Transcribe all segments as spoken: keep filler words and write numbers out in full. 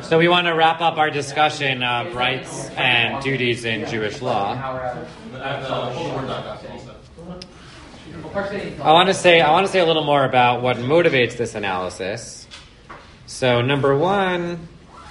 So we want to wrap up our discussion of rights and duties in Jewish law. I want to say I want to say a little more about what motivates this analysis. So number one,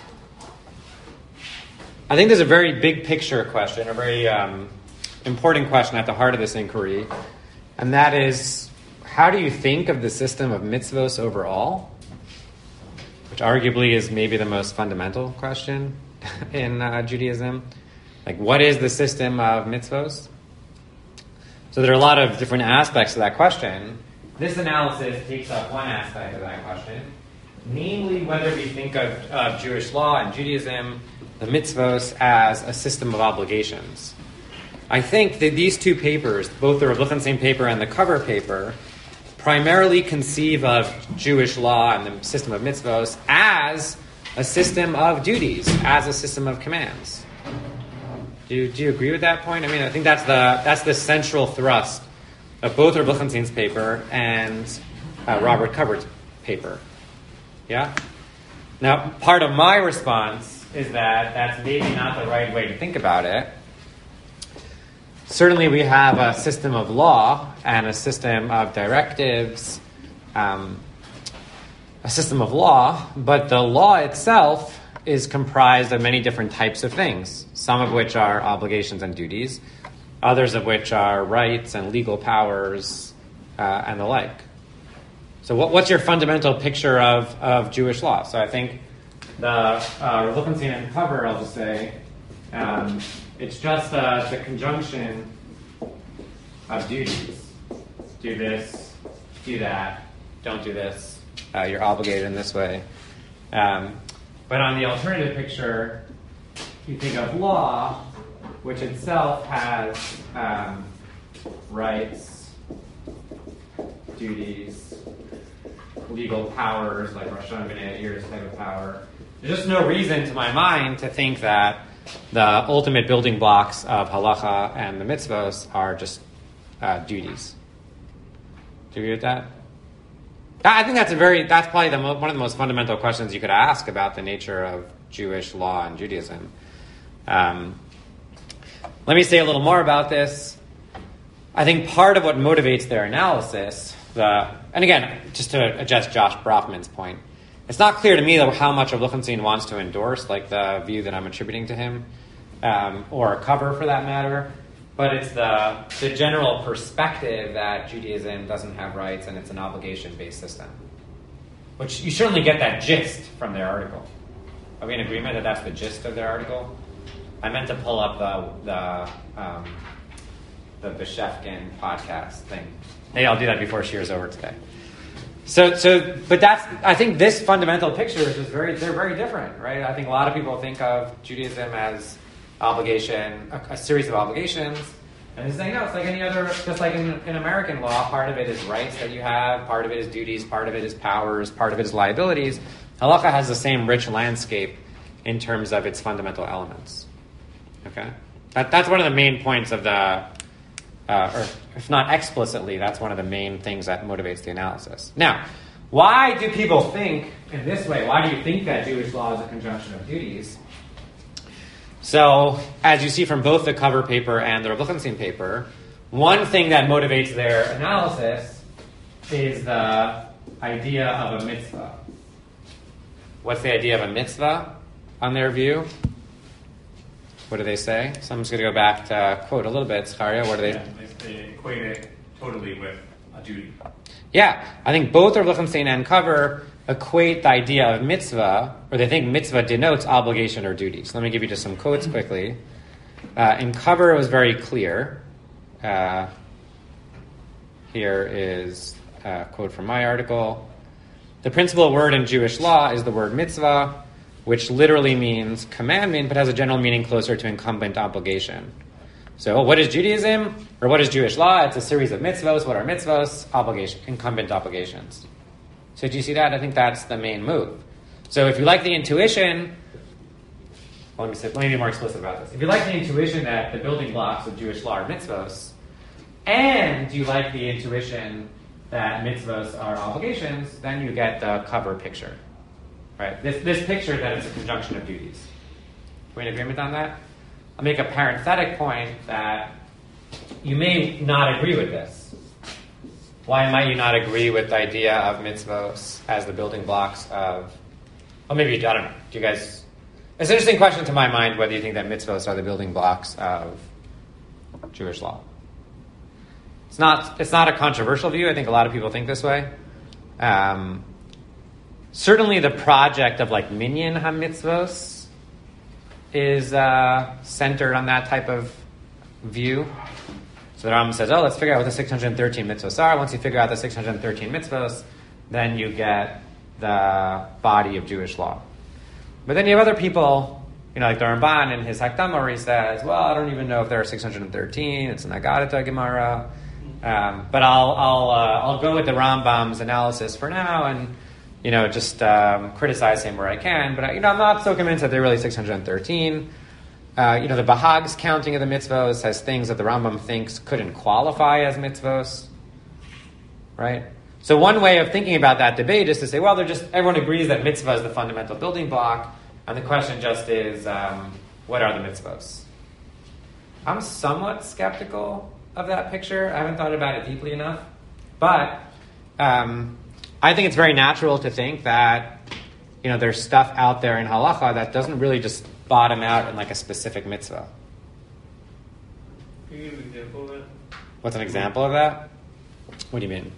I think there's a very big picture question, a very um, important question at the heart of this inquiry, and that is, how do you think of the system of mitzvos overall? Which arguably is maybe the most fundamental question in uh, Judaism. Like, what is the system of mitzvos? So there are a lot of different aspects to that question. This analysis takes up one aspect of that question, namely whether we think of, of Jewish law and Judaism, the mitzvos, as a system of obligations. I think that these two papers, both the Rav Lichtenstein paper and the cover paper, primarily conceive of Jewish law and the system of mitzvos as a system of duties, as a system of commands. Do you, do you agree with that point? I mean, I think that's the that's the central thrust of both Rav Lichtenstein's paper and uh, Robert Covert's paper. Yeah? Now, part of my response is that that's maybe not the right way to think about it. Certainly we have a system of law and a system of directives, um, a system of law, but the law itself is comprised of many different types of things, some of which are obligations and duties, others of which are rights and legal powers uh, and the like. So what, what's your fundamental picture of, of Jewish law? So I think the uh, Lichtenstein and cover, I'll just say, um, it's just uh, the conjunction of duties. Do this, do that, don't do this. Uh, you're obligated in this way. Um, but on the alternative picture, you think of law, which itself has um, rights, duties, legal powers, like Rosh Hashanah, ears type of power. There's just no reason to my mind to think that the ultimate building blocks of halacha and the mitzvos are just uh, duties. Do you agree with that? I think that's a very that's probably the mo- one of the most fundamental questions you could ask about the nature of Jewish law and Judaism. Um, let me say a little more about this. I think part of what motivates their analysis, the and again, just to address Josh Brofman's point, it's not clear to me though how much of Lichtenstein wants to endorse, like the view that I'm attributing to him, um, or cover for that matter. But it's the the general perspective that Judaism doesn't have rights and it's an obligation-based system. Which you certainly get that gist from their article. Are we in agreement that that's the gist of their article? I meant to pull up the the um, the Beshefkin podcast thing. Maybe I'll do that before Shir's over today. So, so, but that's, I think this fundamental picture is just very, they're very different, right? I think a lot of people think of Judaism as obligation, a, a series of obligations. And it's saying, no, it's like any other, just like in, in American law, part of it is rights that you have, part of it is duties, part of it is powers, part of it is liabilities. Halacha has the same rich landscape in terms of its fundamental elements. Okay? That, that's one of the main points of the, Uh, or if not explicitly, that's one of the main things that motivates the analysis. Now, why do people think in this way? Why do you think that Jewish law is a conjunction of duties? So, as you see from both the cover paper and the Rav Lichtenstein paper, one thing that motivates their analysis is the idea of a mitzvah. What's the idea of a mitzvah on their view? What do they say? So I'm just going to go back to quote a little bit. Scharia, what do they... Yeah, they, they equate it totally with a duty. Yeah, I think both Rav Lichtenstein and Cover equate the idea of mitzvah, or they think mitzvah denotes obligation or duty. So let me give you just some quotes quickly. Uh, in Cover, it was very clear. Uh, here is a quote from my article. The principal word in Jewish law is the word mitzvah, which literally means commandment, but has a general meaning closer to incumbent obligation. So what is Judaism, or what is Jewish law? It's a series of mitzvos. What are mitzvos? Obligation, incumbent obligations. So do you see that? I think that's the main move. So if you like the intuition, well, let me say, let me be more explicit about this. If you like the intuition that the building blocks of Jewish law are mitzvos, and you like the intuition that mitzvos are obligations, then you get the cover picture. right? This this picture that it's a conjunction of duties. Are we in agreement on that? I'll make a parenthetic point that you may not agree with this. Why might you not agree with the idea of mitzvos as the building blocks of, or maybe, I don't know, do you guys, it's an interesting question to my mind whether you think that mitzvos are the building blocks of Jewish law. It's not, it's not a controversial view. I think a lot of people think this way. Um, certainly the project of like minyan ha-mitzvos is uh, centered on that type of view. So the Rambam says, oh, let's figure out what the six hundred thirteen mitzvos are. Once you figure out the six hundred thirteen mitzvos, then you get the body of Jewish law. But then you have other people, you know, like the Ramban in his Hakdama, where he says, well, I don't even know if there are six hundred thirteen. It's an Agadata Gemara. Um, but I'll I'll uh, I'll go with the Rambam's analysis for now, and you know, just um, criticize him where I can. But you know, I'm not so convinced that they're really six hundred thirteen. Uh, you know, the Bahag's counting of the mitzvos has things that the Rambam thinks couldn't qualify as mitzvos, right? So one way of thinking about that debate is to say, well, they're just everyone agrees that mitzvah is the fundamental building block, and the question just is, um, what are the mitzvos? I'm somewhat skeptical of that picture. I haven't thought about it deeply enough, but um, I think it's very natural to think that you know there's stuff out there in halacha that doesn't really just bottom out in like a specific mitzvah. Can you give an example of that? What's an example of that? What do you mean?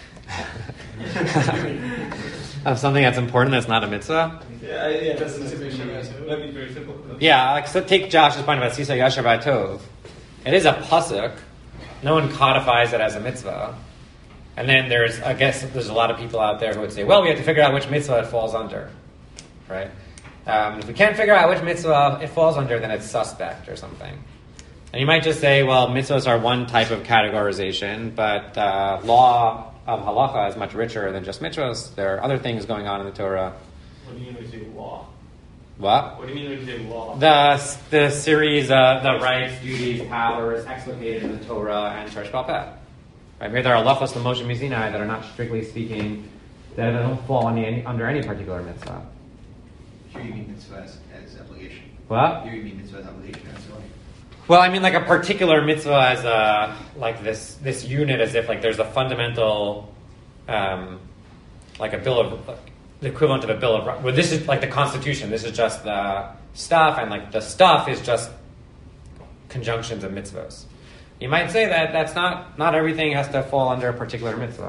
Of something that's important that's not a mitzvah? Yeah, yeah, that's a situation. That'd be very simple. Yeah, like so take Josh's point about Sisa Yashar B'Tov. It is a pasuk. No one codifies it as a mitzvah. And then there's, I guess, there's a lot of people out there who would say, well, we have to figure out which mitzvah it falls under, right? Um, if we can't figure out which mitzvah it falls under, then it's suspect or something. And you might just say, well, mitzvahs are one type of categorization, but uh, law of halacha is much richer than just mitzvahs. There are other things going on in the Torah. What do you mean when you say law? What? What do you mean when you say law? The the series, uh, the rights, duties, powers explicated in the Torah and Torah Sheba'al Peh. Right? Maybe there are halachos l'Moshe Mizinai that are not strictly speaking, that don't fall any, any, under any particular mitzvah. Here you mean mitzvah as, as obligation. What? Here you mean mitzvah as obligation. As well. Well, I mean like a particular mitzvah as a, like this this unit, as if like there's a fundamental, um, like a bill of, like, the equivalent of a bill of rights. Well, this is like the Constitution. This is just the stuff, and like the stuff is just conjunctions of mitzvahs. You might say that that's not, not everything has to fall under a particular mitzvah.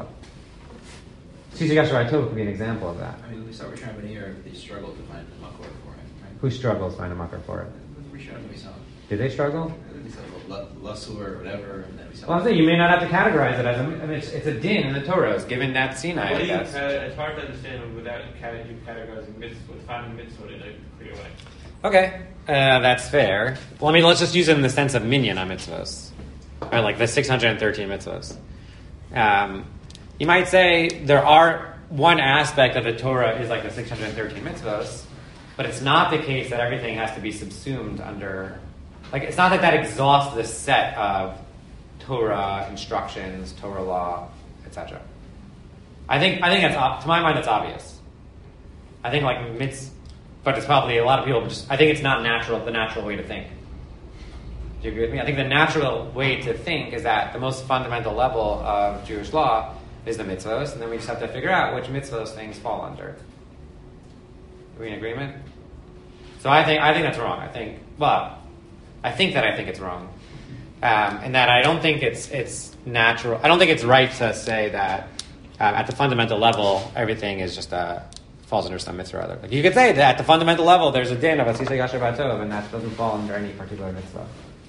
Sisa Yashar B'Tov could be an example of that. I mean, we saw Rishon Ben Yair, they struggled to find a makor for it, right? Who struggles to find a makar for it? Rishon, we saw. Did they struggle? We saw Lasur or whatever, and then we saw. Well, I'm saying you may not have to categorize it as a, I mean, it's, it's a din in the Torah. It's given that Sinai. What do I you, guess. uh, it's hard to understand without cate- you categorizing mitzvah, finding mitzvah in a clear way. Okay, uh, that's fair. Well, I mean, let's just use it in the sense of minyan mitzvahs, or like the six hundred thirteen mitzvahs. Um, you might say there are one aspect of the Torah is like the six hundred thirteen mitzvahs, but it's not the case that everything has to be subsumed under. Like, it's not that that exhausts the set of Torah instructions, Torah law, et cetera. I think I think that's op- to my mind that's obvious. I think like mitz, but it's probably a lot of people just. I think it's not natural. The natural way to think. Do you agree with me? I think the natural way to think is that the most fundamental level of Jewish law is the mitzvahs, and then we just have to figure out which mitzvahs things fall under. Are we in agreement? So I think I think that's wrong. I think well, I think that I think it's wrong, um, and that I don't think it's it's natural. I don't think it's right to say that uh, at the fundamental level everything is just uh, falls under some mitzvah or other. Like you could say that at the fundamental level there's a din of a Sisa Yashar B'Tov, and that doesn't fall under any particular mitzvah.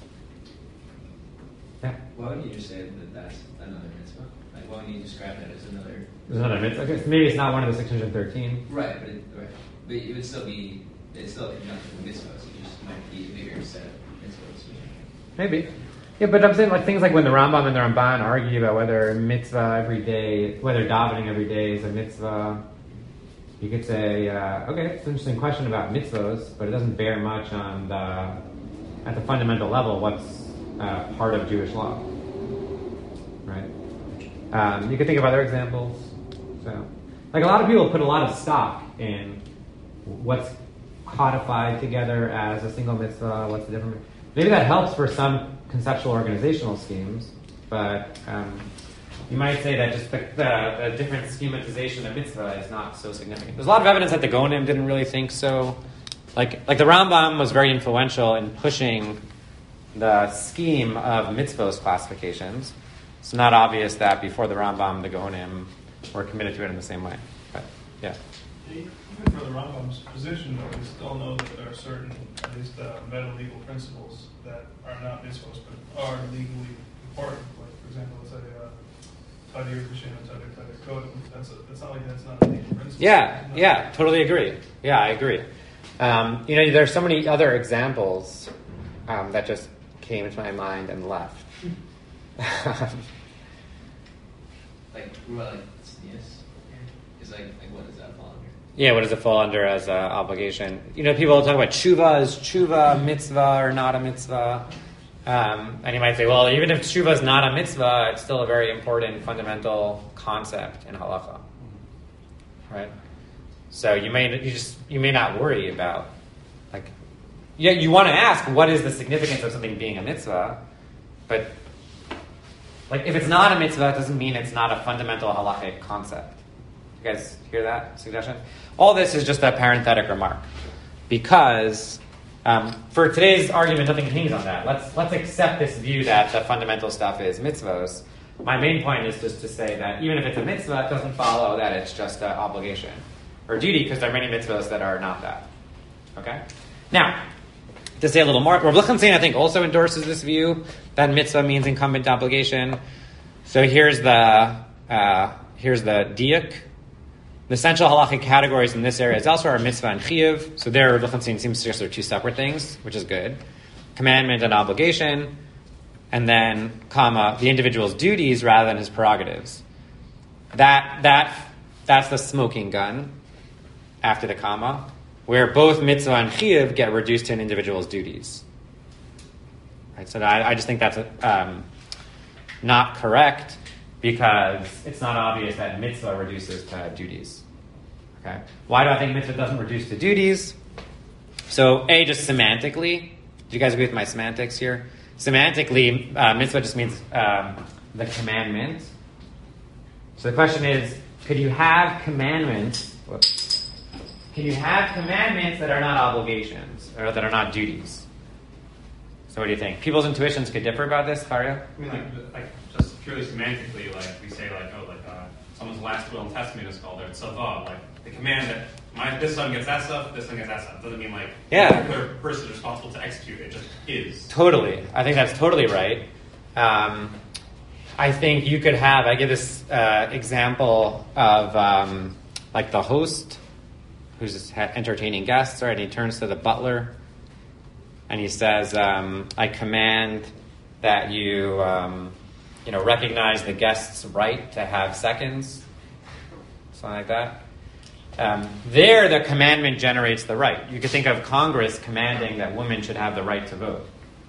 Yeah. Why wouldn't you just say that that's another mitzvah? Like, why wouldn't you describe that as another? There's another mitzvah. Okay, so maybe it's not one of the six hundred thirteen. Right, but it, right, but it would still be it's still a conjunction with mitzvahs. It just might be a bigger set of mitzvahs. Maybe. Yeah, but I'm saying like things like when the Rambam and the Ramban argue about whether mitzvah every day, whether davening every day is a mitzvah. You could say, uh, okay, it's an interesting question about mitzvahs, but it doesn't bear much on the at the fundamental level what's uh, part of Jewish law, right? Um, you could think of other examples. So, like a lot of people put a lot of stock in what's codified together as a single mitzvah, what's the different. Maybe that helps for some conceptual organizational schemes, but um, you might say that just the, the, the different schematization of mitzvah is not so significant. There's a lot of evidence that the Gaonim didn't really think so. Like, like the Rambam was very influential in pushing the scheme of mitzvos classifications. It's not obvious that before the Rambam, the Gaonim were committed to it in the same way. But, yeah. Even for the Rambam's position, though, we still know that there are certain, at least uh, meta-legal principles that are not mitzvos, but are legally important. Like, for example, let's say uh, Tadir B'Shem and Tadir Tadir Kodem. That's a, it's not like that's not a legal principle. Yeah, No. yeah, totally agree. Yeah, I agree. Um, you know, there's so many other examples um, that just came into my mind and left. Like, what about like sneeze? Is like, like what does that fall under? Yeah, what does it fall under as an obligation? You know, people talk about tshuva. Is tshuva a mitzvah or not a mitzvah? Um, and you might say, well, even if tshuva is not a mitzvah, it's still a very important fundamental concept in halacha, right? So you may you just you may not worry about like yeah you want to ask what is the significance of something being a mitzvah, but like if it's not a mitzvah, it doesn't mean it's not a fundamental halachic concept. You guys hear that suggestion? All this is just a parenthetic remark because um, for today's argument, nothing hangs on that. Let's let's accept this view that the fundamental stuff is mitzvos. My main point is just to say that even if it's a mitzvah, it doesn't follow that it's just an obligation or duty, because there are many mitzvahs that are not that. Okay? Now, to say a little more, Rav Lichtenstein, I think, also endorses this view that mitzvah means incumbent obligation. So here's the uh, here's the diuk. The essential halachic categories in this area as elsewhere are mitzvah and chiyuv. So there, Rav Lichtenstein seems to suggest they're two separate things, which is good. Commandment and obligation, and then, comma, the individual's duties rather than his prerogatives. That that that's the smoking gun after the comma, where both mitzvah and chiyuv get reduced to an individual's duties. Right, so I, I just think that's um, not correct because it's not obvious that mitzvah reduces to duties. Okay, why do I think mitzvah doesn't reduce to duties? So, A, just semantically. Do you guys agree with my semantics here? Semantically, uh, mitzvah just means um, the commandment. So the question is, could you have commandments? Whoops. Can you have commandments that are not obligations or that are not duties? So what do you think? People's intuitions could differ about this, Faria? I mean, like, like just purely semantically, like we say, like, oh, like uh, someone's last will and testament is called their tzavah. Like the command that my this son gets that stuff, this son gets that stuff. Doesn't mean like Yeah. the particular person is responsible to execute it. It just is. Totally. I think that's totally right. Um, I think you could have, I give this uh, example of um, like the host who's just ha- entertaining guests, right? And he turns to the butler and he says, um, I command that you, um, you know, recognize the guest's right to have seconds, something like that. Um, there, the commandment generates the right. You could think of Congress commanding that women should have the right to vote.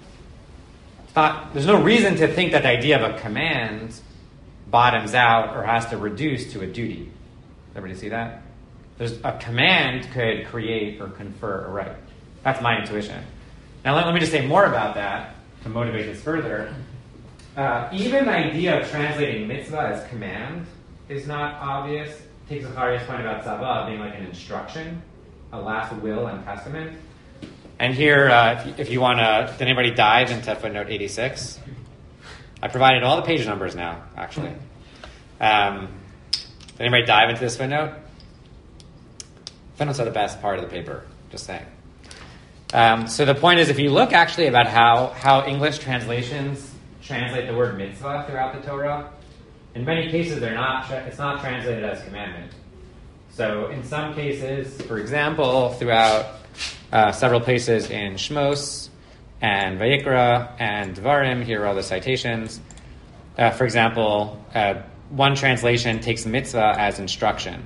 It's not, there's no reason to think that the idea of a command bottoms out or has to reduce to a duty. Everybody see that? There's a command could create or confer a right. That's my intuition. Now let, let me just say more about that to motivate this further. Uh, even the idea of translating mitzvah as command is not obvious. Take Zachariah's point about tzavah being like an instruction, a last will and testament. And here, uh, if, if you want to, did anybody dive into footnote eighty-six? I provided all the page numbers now, actually. Um, did anybody dive into this footnote? Footnotes are the best part of the paper, just saying. Um, so the point is, if you look actually about how, how English translations translate the word mitzvah throughout the Torah, in many cases they're not. Tra- it's not translated as commandment. So in some cases, for example, throughout uh, several places in Shmos and Vayikra and Dvarim, here are all the citations. Uh, for example, uh, one translation takes mitzvah as instruction.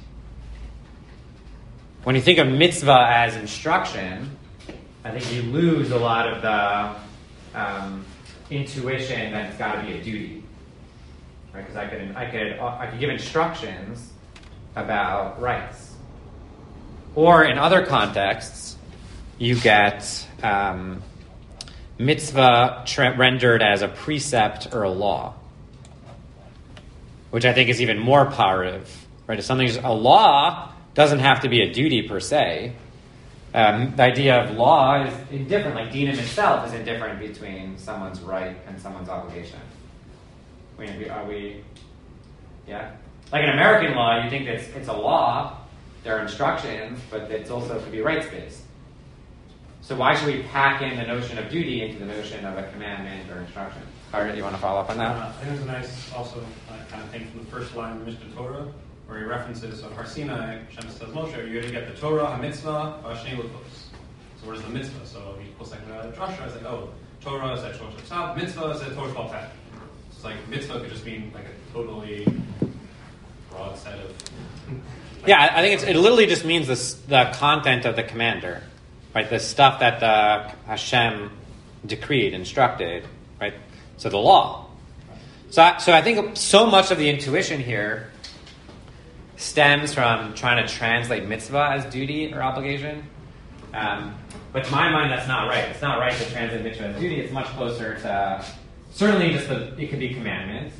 When you think of mitzvah as instruction, I think you lose a lot of the um, intuition that it's got to be a duty, right? Because I could, I could, I could give instructions about rights. Or in other contexts, you get um, mitzvah tra- rendered as a precept or a law, which I think is even more powerative. Right? If something's a law, doesn't have to be a duty per se. Um, the idea of law is indifferent, like dinim itself is indifferent between someone's right and someone's obligation. I mean, are we, yeah? Like in American law, you think it's, it's a law, there are instructions, but it's also could be rights-based. So why should we pack in the notion of duty into the notion of a commandment or instruction? Art, you want to follow up on that? Uh, I think there's a nice, also, uh, kind of thing from the first line of the Mishnah Torah, where he references, so Har Sinai, Hashem says, Moshe, you're going to get the Torah, HaMitzvah, Hashem Lukos. So what is the mitzvah? So he pulls like the Joshua, it's like, oh, Torah is that Torah Shabbat, mitzvah is that Torah Shabbat. It's like mitzvah could just mean like a totally broad set of. Like, yeah, I think it's, it literally just means this, the content of the commander, right? The stuff that the Hashem decreed, instructed, right? So the law. So, I, so I think so much of the intuition here stems from trying to translate mitzvah as duty or obligation. Um, but to my mind, that's not right. It's not right to translate mitzvah as duty. It's much closer to, certainly just the, it could be commandments.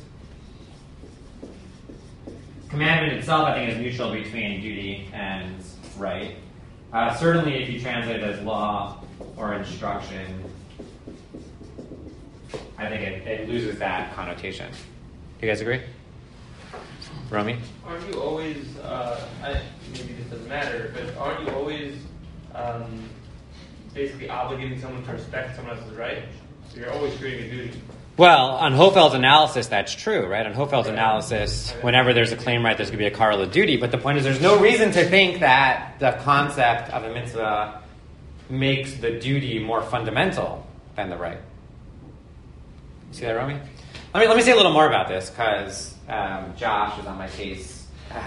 Commandment itself, I think, is neutral between duty and right. Uh, certainly, if you translate it as law or instruction, I think it, it loses that connotation. Do you guys agree? Romy? Aren't you always, uh, I, maybe this doesn't matter, but aren't you always um, basically obligating someone to respect someone else's right? So you're always creating a duty. Well, on Hofeld's analysis, that's true, right? On Hofeld's analysis, whenever there's a claim right, there's going to be a correlative duty. But the point is, there's no reason to think that the concept of a mitzvah makes the duty more fundamental than the right. See that, Romy? Let me let me say a little more about this, because um, Josh is on my case.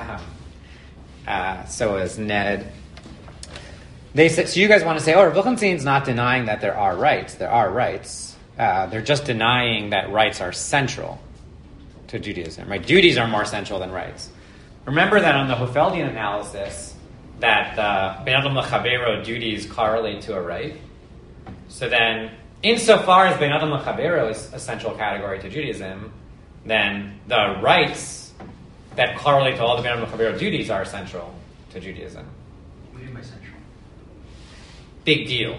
uh, so is Ned. They said, so you guys want to say, oh, Rav Lichtenstein's not denying that there are rights. There are rights. Uh, they're just denying that rights are central to Judaism, right? Duties are more central than rights. Remember that on the Hofeldian analysis, that the Ben Adam L'Chavero duties correlate to a right. So then, insofar as Ben Adam L'Chavero is a central category to Judaism, then the rights that correlate to all the Ben Adam L'Chavero duties are central to Judaism. What do you mean by central? Big deal.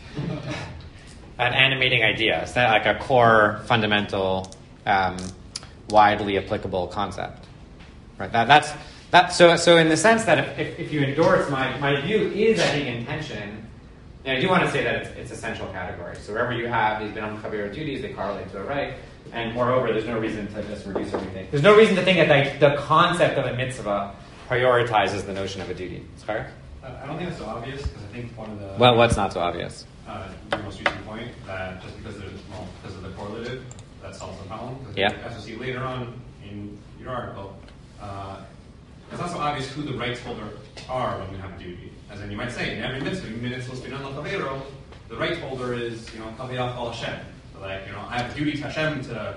An animating idea. It's not like a core, fundamental, um, widely applicable concept, right? That, that's that. So, so in the sense that if, if, if you endorse my my view is, I think, in tension. And I do want to say that it's, it's a central category. So wherever you have these ben chavero duties, they correlate to a right. And moreover, there's no reason to just reduce everything. There's no reason to think that the, the concept of a mitzvah prioritizes the notion of a duty. Sorry? I don't think it's so obvious, because I think one of the. Well, what's not so obvious? Uh, your most recent point that just because there's well, because of the correlative, that solves the problem. Yeah. As you see later on in your article, uh, it's not so obvious who the rights holder are when you have a duty. As in, you might say in every mitzvah, mitzvahs b'nan l'chavero, the rights holder is you know kaviyach al Hashem. So like you know, I have a duty to Hashem to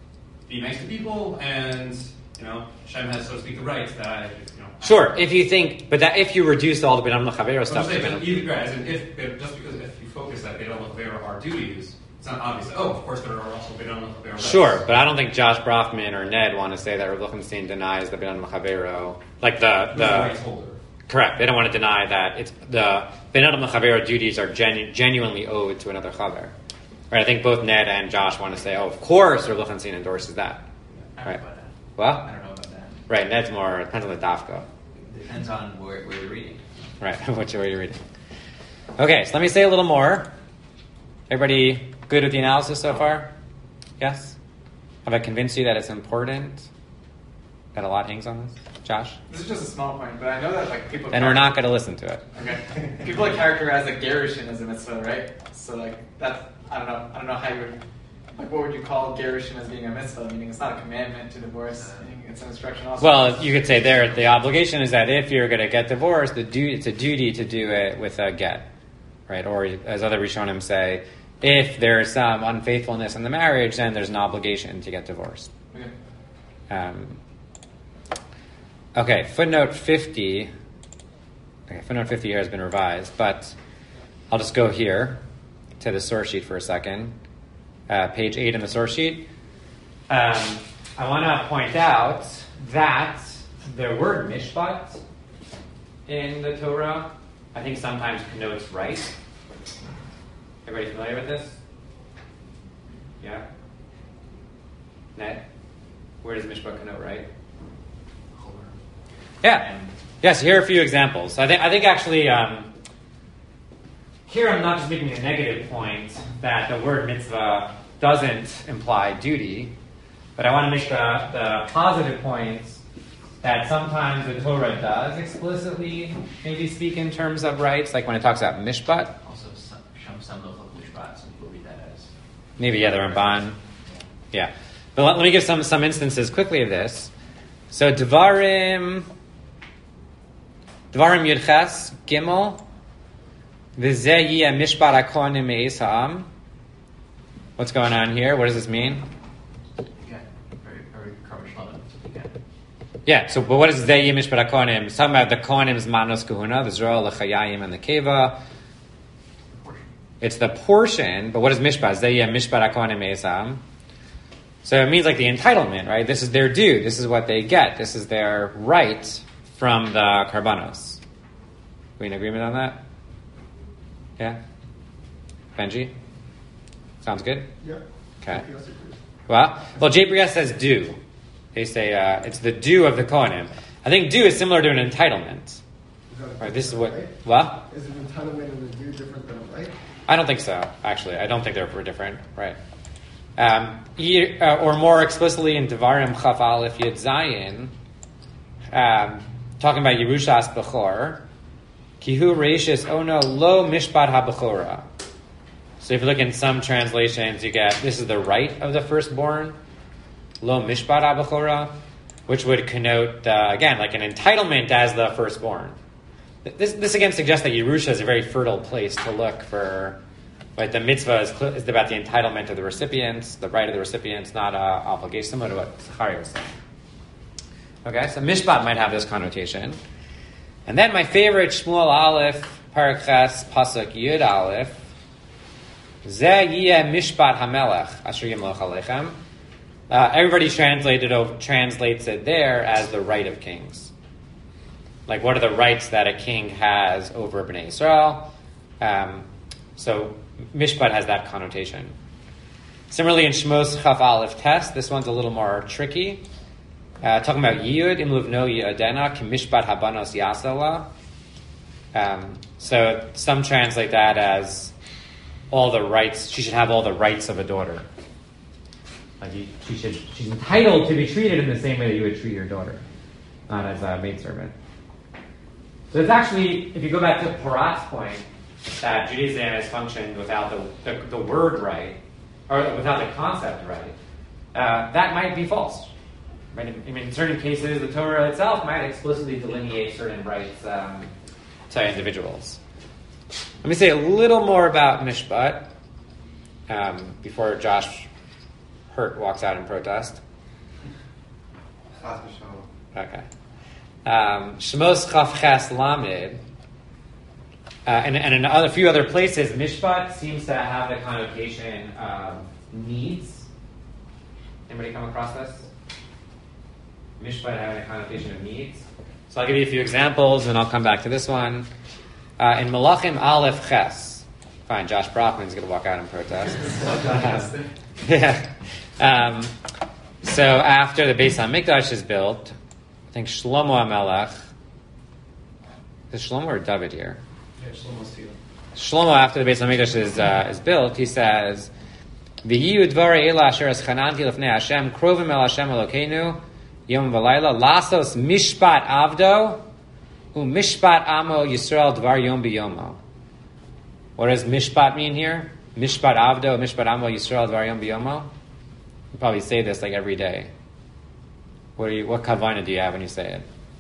be nice to people, and you know Hashem has, so to speak, the rights that I, you know. Sure, if you think, but that if you reduce all the B'nam L'Chavero stuff. Saying, to even, as in if, if just because if you focus that B'nam L'Chavero are duties, it's not obvious. Oh, of course there are also B'nam L'Chavero rights. Sure, but I don't think Josh Brachman or Ned want to say that Rav Lichtenstein denies the B'nam L'Chavero, like the Who's the. the rights holder? Correct. They don't want to deny that it's the B'nam L'Chavero duties are genu- genuinely owed to another chaver. Right. I think both Ned and Josh want to say, oh, of course, Rav Lichtenstein endorses that. I don't Right. know about that. Well, I don't know about that. right. Ned's more depends on the dafka. Depends on where, where you're reading. Right, which way you're reading. Okay, so let me say a little more. Everybody good with the analysis so far? Yes? Have I convinced you that it's important? That a lot hangs on this? Josh? This is just a small point, but I know that like people. And we're not going to listen to it. Okay. People like characterize like gerushin as a mitzvah, right? So like that's I don't know I don't know how you would like what would you call gerushin as being a mitzvah? Meaning it's not a commandment to divorce. Meaning it's an instruction also. Well, you could say there the obligation is that if you're going to get divorced, the du- it's a duty to do it with a get, right? Or as other Rishonim say, if there's some unfaithfulness in the marriage, then there's an obligation to get divorced. Okay. Um, okay, footnote fifty Okay, footnote fifty here has been revised, but I'll just go here to the source sheet for a second. Uh, page eight in the source sheet. Um, I want to point out that the word mishpat in the Torah, I think sometimes connotes right. Everybody familiar with this? Yeah? Ned? Where does mishpat connote right? Yeah. Yes, here are a few examples. I think I think actually um, here I'm not just making a negative point that the word mitzvah doesn't imply duty, but I want to make the, the positive point that sometimes the Torah does explicitly maybe speak in terms of rights, like when it talks about mishpat. Also, some some local mishpat, some people read that as Maybe, yeah, the Ramban. Yeah. But let, let me give some, some instances quickly of this. So, Devarim, Devarim Yudches, Gimel, V'zeh yiyeh mishpat hakohanim me'ez ha'am. What's going on here? What does this mean? yeah, very very Karmish Levin. Yeah. Yeah, so, but what is Zeh yiyeh mishpat hakohanim? It's talking about the Kohanim's manos kahuna, the Zroel, the Chayayim, and the Keva. It's the portion, but what is mishpat? Zeh yiyeh mishpat hakohanim me'ez ha'am. So it means like the entitlement, right? This is their due. This is what they get. This is their right from the karbanos. We in agreement on that? Yeah? Benji? Sounds good? Yeah. Okay. Well, well, J B S says due. They say uh, it's the due of the Kohanim. I think due is similar to an entitlement. Is that a Right, this is what... right? What? Is an entitlement and a due different than a right? I don't think so, actually. I don't think they're different, right? Um, e- uh, or more explicitly in Devarim Chaf Aleph Yud Zayin, um, talking about Yerushas Bechor, Kihu Reishis Ono Lo Mishpat HaBechora. So if you look in some translations, you get, this is the right of the firstborn, Lo Mishpat HaBechora, which would connote, uh, again, like an entitlement as the firstborn. This, this again suggests that Yerusha is a very fertile place to look for. Right, the mitzvah is, cl- is about the entitlement of the recipients, the right of the recipients, not an obligation, similar to what Zachariah was saying. Okay, so mishpat might have this connotation. And then my favorite, Shmuel Aleph, Parak Ches, Pasuk Yud Aleph, Zeh yiyeh mishpat hamelech, asher yimloch aleichem. Uh, everybody translated over, translates it there as the right of kings. Like, what are the rights that a king has over Bnei Yisrael? Um, so, Mishpat has that connotation. Similarly, in Shmos Chaf Aleph Tes, this one's a little more tricky. Uh, talking about Yiyud, Im Luvno Yiyadena, Kim Mishpat Habanos Yasala. Um, so some translate that as all the rights, she should have all the rights of a daughter. Like you, she should, she's entitled to be treated in the same way that you would treat your daughter, not as a maidservant. So it's actually, if you go back to Parat's point, that Judaism has functioned without the, the, the word right, or without the concept right, uh, that might be false. Right? I mean, in certain cases, the Torah itself might explicitly delineate certain rights um, to individuals. Let me say a little more about Mishpat um, before Josh Hurt walks out in protest. Okay. Um, Shemos Chaf Ches Lamed. Uh, and, and in a few other places, mishpat seems to have the connotation of needs. Anybody come across this? Mishpat having a connotation of needs. So I'll give you a few examples, and I'll come back to this one. Uh, in Malachim Aleph Ches. Fine, Josh Brockman's going to walk out in protest. um, yeah. Um, so after the Beis HaMikdash is built, I think Shlomo HaMelech. Is Shlomo or David here? Shlomo, after the Beis HaMikdash is uh, is built, he says, "V'yiyu dvarei ela asher eschananti lefnei Hashem krovim el Hashem Elokeinu yom v'layla lasos mishpat avdo u'mishpat amo Yisrael dvar yom b'yomo." What does mishpat mean here? Mishpat avdo mishpat amo Yisrael dvar yom b'yomo. You probably say this like every day. What do you? What kavana do you have when you say it?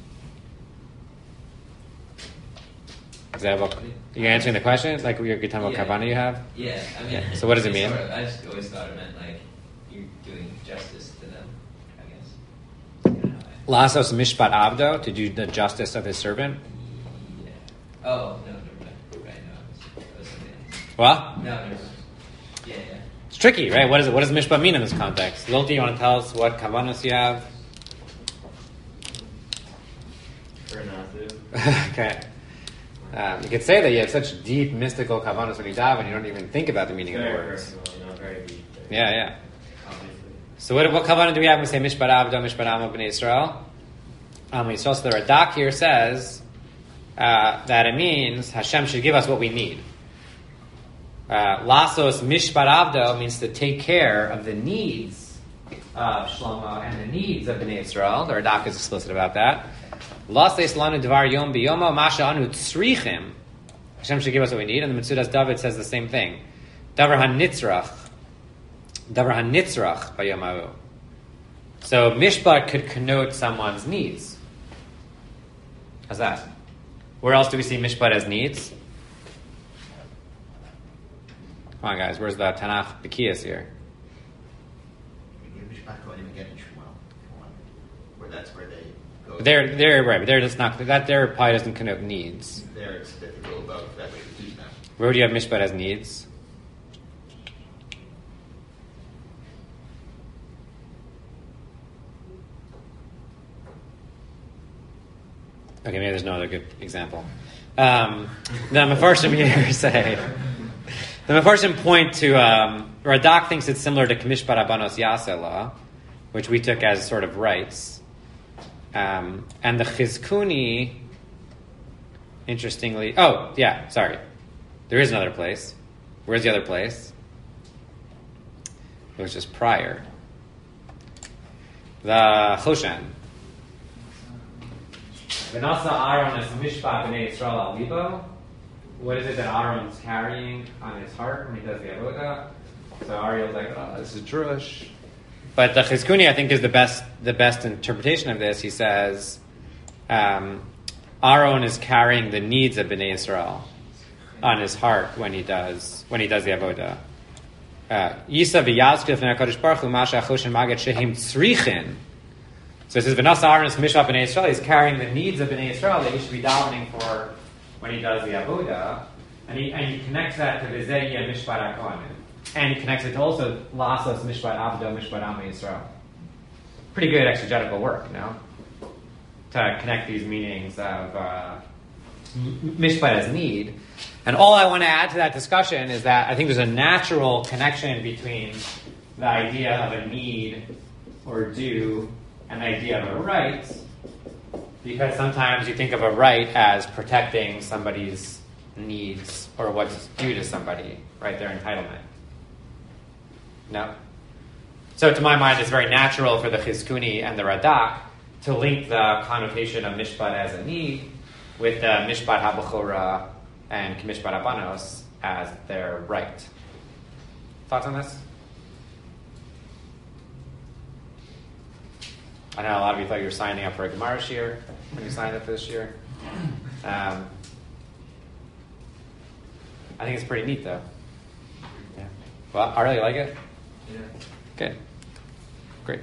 Is that what, you're answering the question? Like you're talking about Yeah. kavana you have? Yeah, I mean. Yeah. So what does it mean? Sort of, I just always thought it meant like you're doing justice to them, I guess. You know, I- Lasos mishpat avdo, to do the justice of his servant. yeah. Oh, no, never mind. Right, no. That was something else. What? No, never mind. Yeah, yeah. It's tricky, right? What, is it, what does mishpat mean in this context? Lilti, you want to tell us what kavanos you have? For not to. Okay. Um, you could say that you have such deep mystical kavanos when you daven, and you don't even think about the meaning of the Very words. personal, you know, very deep. Very Yeah, yeah. Obviously. So what, what kavanah do we have when we say mishpat avdo, mishpat amo b'nei Yisrael? Um, so the Radak here says uh, that it means Hashem should give us what we need. Uh, Lasos mishpat avdo means to take care of the needs of Shlomo and the needs of Bnei Yisrael. The Radak is explicit about that. Lases lanu dvar yom biyomo masha anu tzrichim. Hashem should give us what we need. And the Metzudas David says the same thing. Davar hanitzrach. Davar hanitzrach bayom hahu. So mishpat could connote someone's needs. How's that? Where else do we see mishpat as needs? Come on, guys. Where's the Tanakh B'kiyas here? Mishpat Kohanim again in Shmuel, where that's where they go. They're they're right. But they're just not that. Their probably doesn't connote needs. There, it's that they go above that way to do them. Where do you have mishpat as needs? Okay, maybe there's no other good example. Um, the Mefarshim here say, the Mefarshim point to, um, Radak thinks it's similar to Kamishpat Abanos Yasela, which we took as sort of rights. Um, and the Chizkuni, interestingly, oh, yeah, sorry. There is another place. Where's the other place? It was just prior. The Choshen. V'nasa Aaron as mishpat b'nei Yisrael al libo. What is it that Aaron's carrying on his heart when he does the avodah? So Ariel's like, oh, this is drush. But the Chizkuni, I think, is the best the best interpretation of this. He says, um, Aaron is carrying the needs of b'nei Yisrael on his heart when he does when he does the avodah. Yisa v'yazkil v'nei HaKadosh Baruch Hu masha choshen magad shehim tzrichin. So it says, V'nasa Aaron is mishpat b'nei Yisrael. He's carrying the needs of b'nei Yisrael that he should be davening for when he does the avodah, and he and he connects that to v'zeh yeh mishpat hakohanim, and he connects it to also lasos mishpat avdo mishpat am Yisrael. Pretty good exegetical work, you know, to connect these meanings of uh, mishpat as need. And all I want to add to that discussion is that I think there's a natural connection between the idea of a need or due and the idea of a right, because sometimes you think of a right as protecting somebody's needs or what's due to somebody, right, their entitlement. No? So to my mind, it's very natural for the Chizkuni and the Radak to link the connotation of mishpat as a need with the mishpat habachora and mishpat abanos as their right. Thoughts on this? I know a lot of you thought you were signing up for a Gemara shiur when you signed up for this year. Um, I think it's pretty neat, though. Yeah. Well, I really like it. Yeah. Good. Great.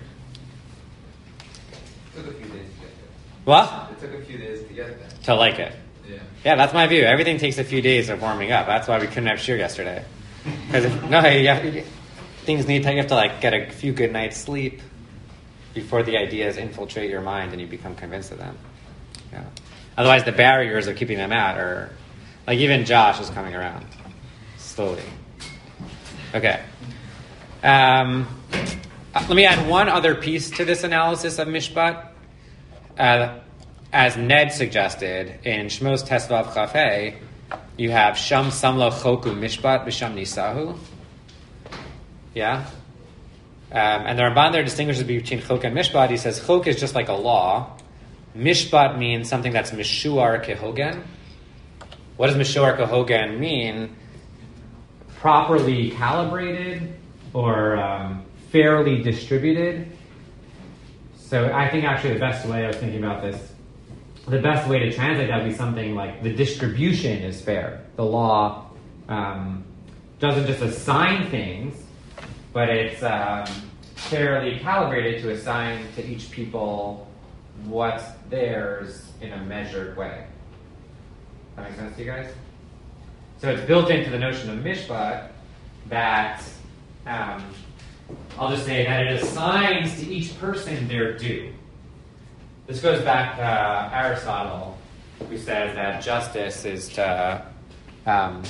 It took a few days to get there. What? It took a few days to get there. To like it. Yeah. Yeah, that's my view. Everything takes a few days of warming up. That's why we couldn't have shiur yesterday. Because no, you have, things need time. You have to like get a few good nights sleep before the ideas infiltrate your mind and you become convinced of them. Yeah. Otherwise, the barriers of keeping them out are, like even Josh is coming around slowly. Okay. Um, let me add one other piece to this analysis of Mishpat. Uh, as Ned suggested, in Shmos Tesvav Chafei, you have Sham Samlo Choku Mishpat B'Sham Nisahu. Yeah? Um, and the Ramban there distinguishes between Chok and Mishpat. He says Chok is just like a law. Mishpat means something that's Mishuar Kehogen. What does Mishuar Kehogen mean? Properly calibrated or um, fairly distributed. So I think actually the best way, I was thinking about this, the best way to translate that would be something like the distribution is fair. The law um, doesn't just assign things, but it's um, fairly calibrated to assign to each people what's theirs in a measured way. That makes sense to you guys? So it's built into the notion of mishpat that, um, I'll just say that it assigns to each person their due. This goes back to uh, Aristotle, who says that justice is to um,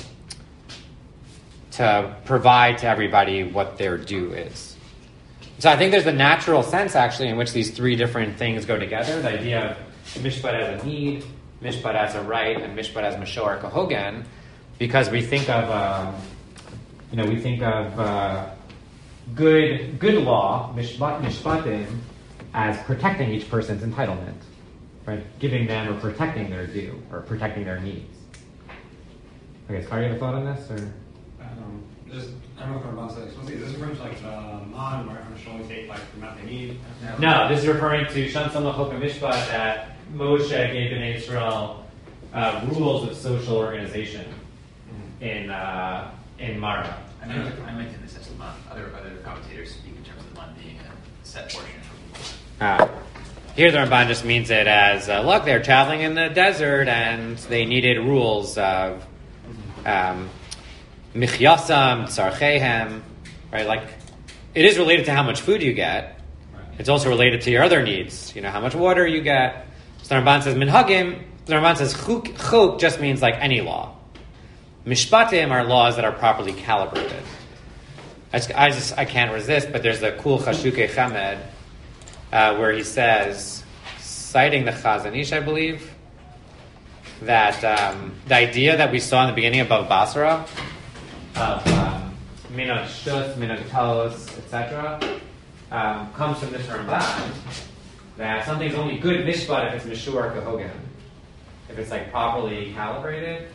to provide to everybody what their due is. So I think there's a natural sense, actually, in which these three different things go together. The idea of mishpat as a need, mishpat as a right, and mishpat as mashor kahogan, because we think of, um, you know, we think of uh, good good law, mishpat, mishpatim, as protecting each person's entitlement, right? Giving them or protecting their due or protecting their needs. Okay, so are you have a thought on this, or? Um, just, I don't know if I'm about to say, is this referring to like the man, where I'm showing take like the amount they need? No, this is referring to Shan Samach Chok Mishpat, that Moshe gave Bnei Israel uh, rules of social organization in uh, in Mara. I meant, I meant in the sense of month. Other other commentators speak in terms of the month being a set portion. Uh, here the Ramban just means it as, uh, look, they're traveling in the desert and they needed rules of um, Michyasam, Tzarchehem, right? Like, it is related to how much food you get. It's also related to your other needs. You know, how much water you get. So the Ramban says, Minhagim, the Ramban says, Chuk, chuk just means like any law. Mishpatim are laws that are properly calibrated. I just, I, just, I can't resist, but there's the Kul Chashuke Chamed, uh, where he says, citing the Chazon Ish, I believe, that um, the idea that we saw in the beginning of Bava Basra, of um, Minot Shus, Minot Talos, et cetera, um, comes from this Ramban, that something's only good mishpat if it's Meshur Kahogan. If it's like properly calibrated.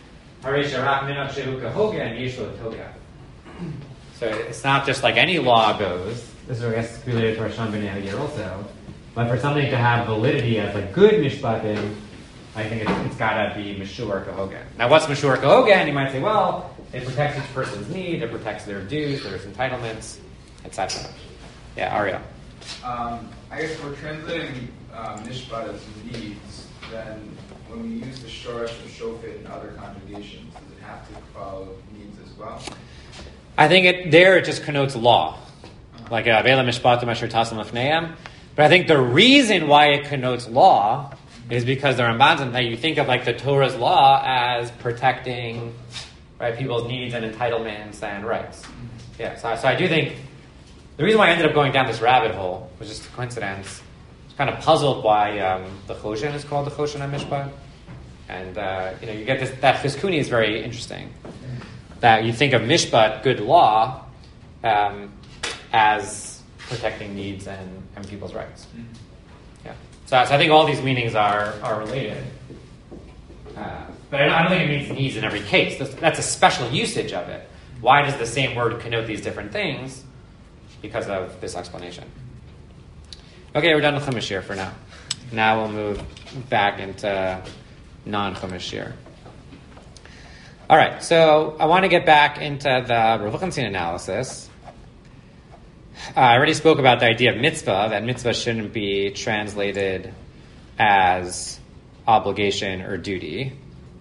So it's not just like any law goes. This is, I guess, related to Rashan Ben Yair also. But for something to have validity as a good mishpatim, I think it's, it's got to be Meshur Kahogan. Now, what's Meshur Kahogan? You might say, well, it protects each person's need, it protects their dues, their entitlements, et cetera. Yeah, Arya. Um, I guess if we're translating um, mishpat as needs, then when we use the shoresh of shofet in other conjugations, does it have to follow needs as well? I think it there it just connotes law, like Vela Mishpatim Asher Tasam Lefneim. But I think the reason why it connotes law is because the Ramban, that you think of like the Torah's law as protecting, right, people's needs and entitlements and rights. Yeah, so, so I do think the reason why I ended up going down this rabbit hole was just a coincidence. I was kind of puzzled why um, the Choshen is called the Choshen HaMishpat. And, uh, you know, you get this, that Chizkuni is very interesting. That you think of Mishpat, good law, um, as protecting needs and, and people's rights. Yeah. So, so I think all these meanings are, are related. Uh, but I don't think it means needs in every case. That's, that's a special usage of it. Why does the same word connote these different things? Because of this explanation. Okay, we're done with Chumash Shir for now. Now we'll move back into non-Chumash Shir. All right, so I want to get back into the Rav Lichtenstein analysis. Uh, I already spoke about the idea of mitzvah, that mitzvah shouldn't be translated as obligation or duty.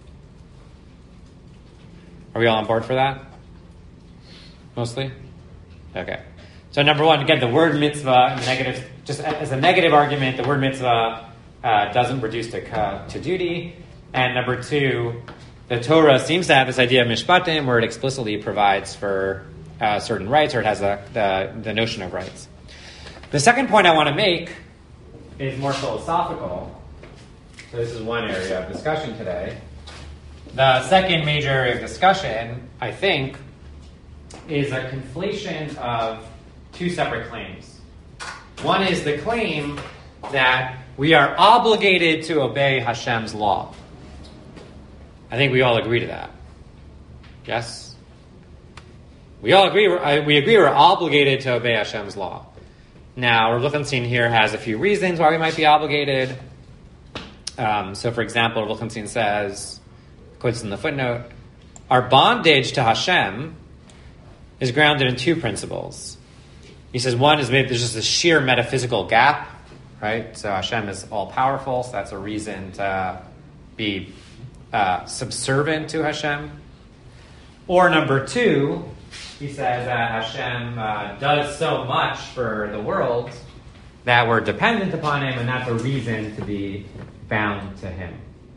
Are we all on board for that? Mostly? Okay. So number one, again, the word mitzvah, negative, just as a negative argument, the word mitzvah uh, doesn't reduce to, to duty. And number two, the Torah seems to have this idea of mishpatim, where it explicitly provides for uh, certain rights, or it has a, the, the notion of rights. The second point I want to make is more philosophical. So this is one area of discussion today. The second major area of discussion, I think, is a conflation of two separate claims. One is the claim that we are obligated to obey Hashem's law. I think we all agree to that. Yes? We all agree, we agree we're obligated to obey Hashem's law. Now, Rav Lichtenstein here has a few reasons why we might be obligated. Um, so, for example, Rav Lichtenstein says, quotes in the footnote, our bondage to Hashem is grounded in two principles. He says one is maybe there's just a sheer metaphysical gap, right? So Hashem is all-powerful, so that's a reason to be uh, subservient to Hashem. Or number two, he says that Hashem uh, does so much for the world that we're dependent upon him, and that's a reason to be bound to him.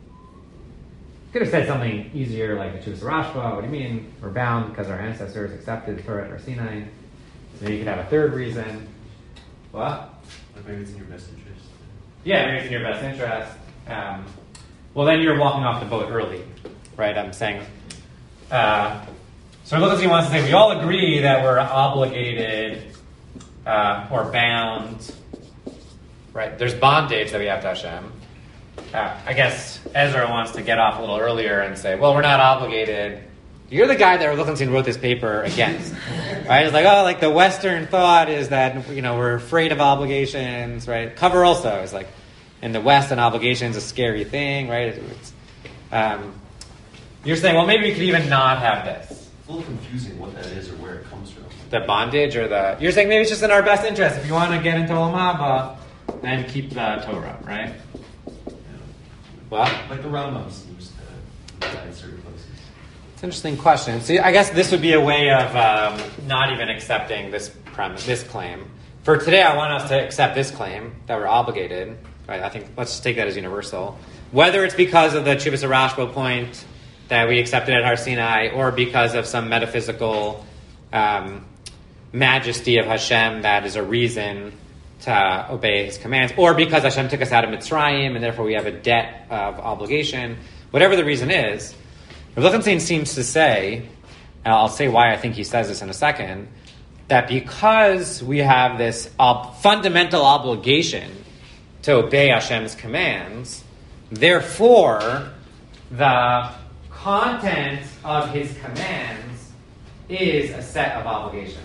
Could have said something easier like the Chuvas Rashba. What do you mean? We're bound because our ancestors accepted Torah at Har Sinai. So you could have a third reason. What? Like maybe it's in your best interest. Yeah, maybe it's in your best interest. Um, well, then you're walking off the boat early, right? I'm saying. Uh, so Lukasin wants to say we all agree that we're obligated uh, or bound, right? There's bondage that we have to Hashem. Uh, I guess Ezra wants to get off a little earlier and say, well, we're not obligated. You're the guy that Lukasin wrote this paper against, right? It's like, oh, like the Western thought is that, you know, we're afraid of obligations, right? Cover also is like, in the West, an obligation is a scary thing, right? It's, um, you're saying, well, maybe we could even not have this. It's a little confusing what that is or where it comes from. The bondage or the... You're saying maybe it's just in our best interest. If you want to get into Olam Haba, then keep the Torah, right? Yeah. Well, like the Rambam seems to apply in certain places. It's an interesting question. So I guess this would be a way of um, not even accepting this premise, this claim. For today, I want us to accept this claim that we're obligated. Right? I think let's just take that as universal. Whether it's because of the Chuvas Rashba point that we accepted at Har Sinai, or because of some metaphysical um, majesty of Hashem that is a reason to obey his commands, or because Hashem took us out of Mitzrayim and therefore we have a debt of obligation, whatever the reason is, Rav Lichtenstein seems to say, and I'll say why I think he says this in a second, that because we have this ob- fundamental obligation to obey Hashem's commands, therefore the content of his commands is a set of obligations.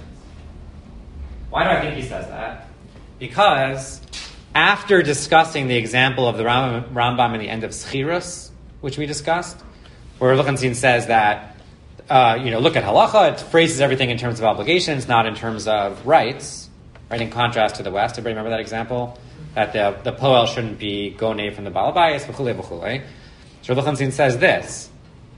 Why do I think he says that? Because after discussing the example of the Rambam, Rambam in the end of Schirus, which we discussed, where Lichtenstein says that, uh, you know, look at halacha, it phrases everything in terms of obligations, not in terms of rights, right? In contrast to the West. Everybody remember that example? That the, the poel shouldn't be gonei from the balabayas, v'chulei v'chulei. So Lichtenstein says this.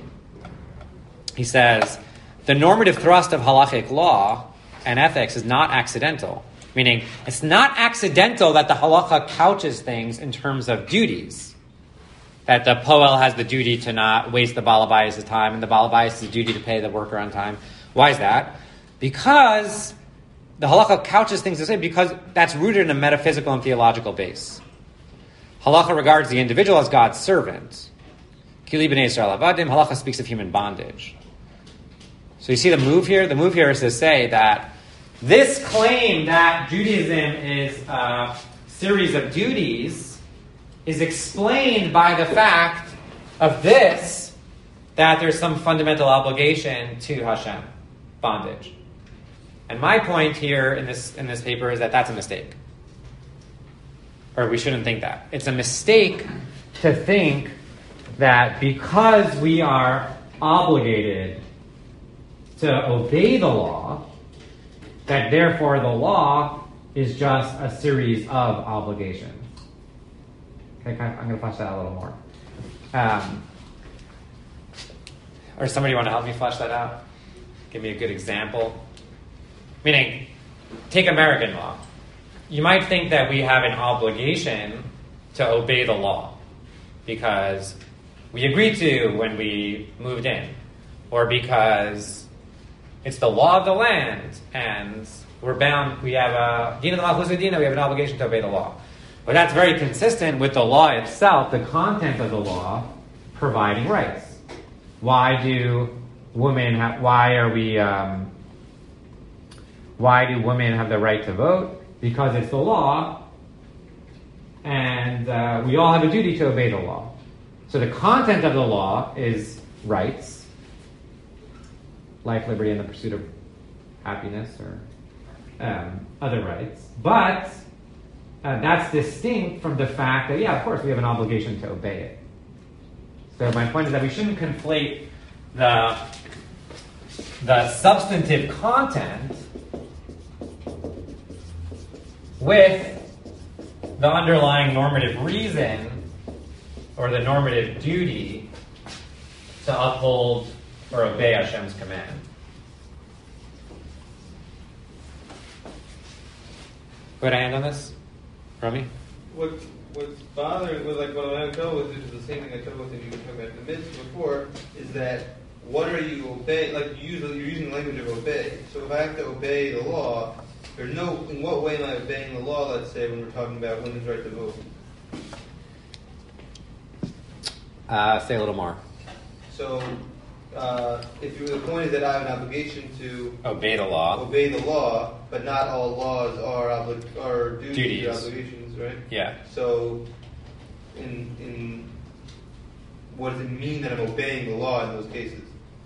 He says, the normative thrust of halachic law and ethics is not accidental. Meaning, it's not accidental that the halacha couches things in terms of duties. That the poel has the duty to not waste the balabayas' time, and the balabayas has the duty to pay the worker on time. Why is that? Because the halacha couches things this way, because that's rooted in a metaphysical and theological base. Halacha regards the individual as God's servant. Kili b'nei Yisrael avadim, halacha speaks of human bondage. So you see the move here? The move here is to say that this claim that Judaism is a series of duties is explained by the fact of this, that there's some fundamental obligation to Hashem, bondage. And my point here in this in this paper is that that's a mistake. Or we shouldn't think that. It's a mistake to think that because we are obligated to obey the law, that therefore the law is just a series of obligations. Okay, I'm going to flesh that out a little more. Um, or somebody want to help me flesh that out? Give me a good example. Meaning, take American law. You might think that we have an obligation to obey the law because we agreed to when we moved in, or because it's the law of the land and we're bound, we have a Dina de Malchus Medina, we have an obligation to obey the law. But that's very consistent with the law itself, the content of the law providing rights. Why do women have, why are we, um, why do women have the right to vote? Because it's the law, and uh, we all have a duty to obey the law. So the content of the law is rights, life, liberty, and the pursuit of happiness, or um, other rights. But uh, that's distinct from the fact that, yeah, of course, we have an obligation to obey it. So my point is that we shouldn't conflate the the substantive content with the underlying normative reason or the normative duty to uphold or obey Hashem's command. Put a hand on this, Rami. What what's bothering was like what I have trouble with, which is the same thing I trouble with, and you were talking about the mitzvah before, is that what are you obey? Like you use, you're using the language of obey. So if I have to obey the law, there's no. In what way am I obeying the law? Let's say when we're talking about women's right to vote. Uh, say a little more. So uh, if you, the point is that I have an obligation to Obey the law. obey the law, but not all laws are obli- are duties, Duties. or obligations, right? Yeah. So, in in what does it mean that I'm obeying the law in those cases?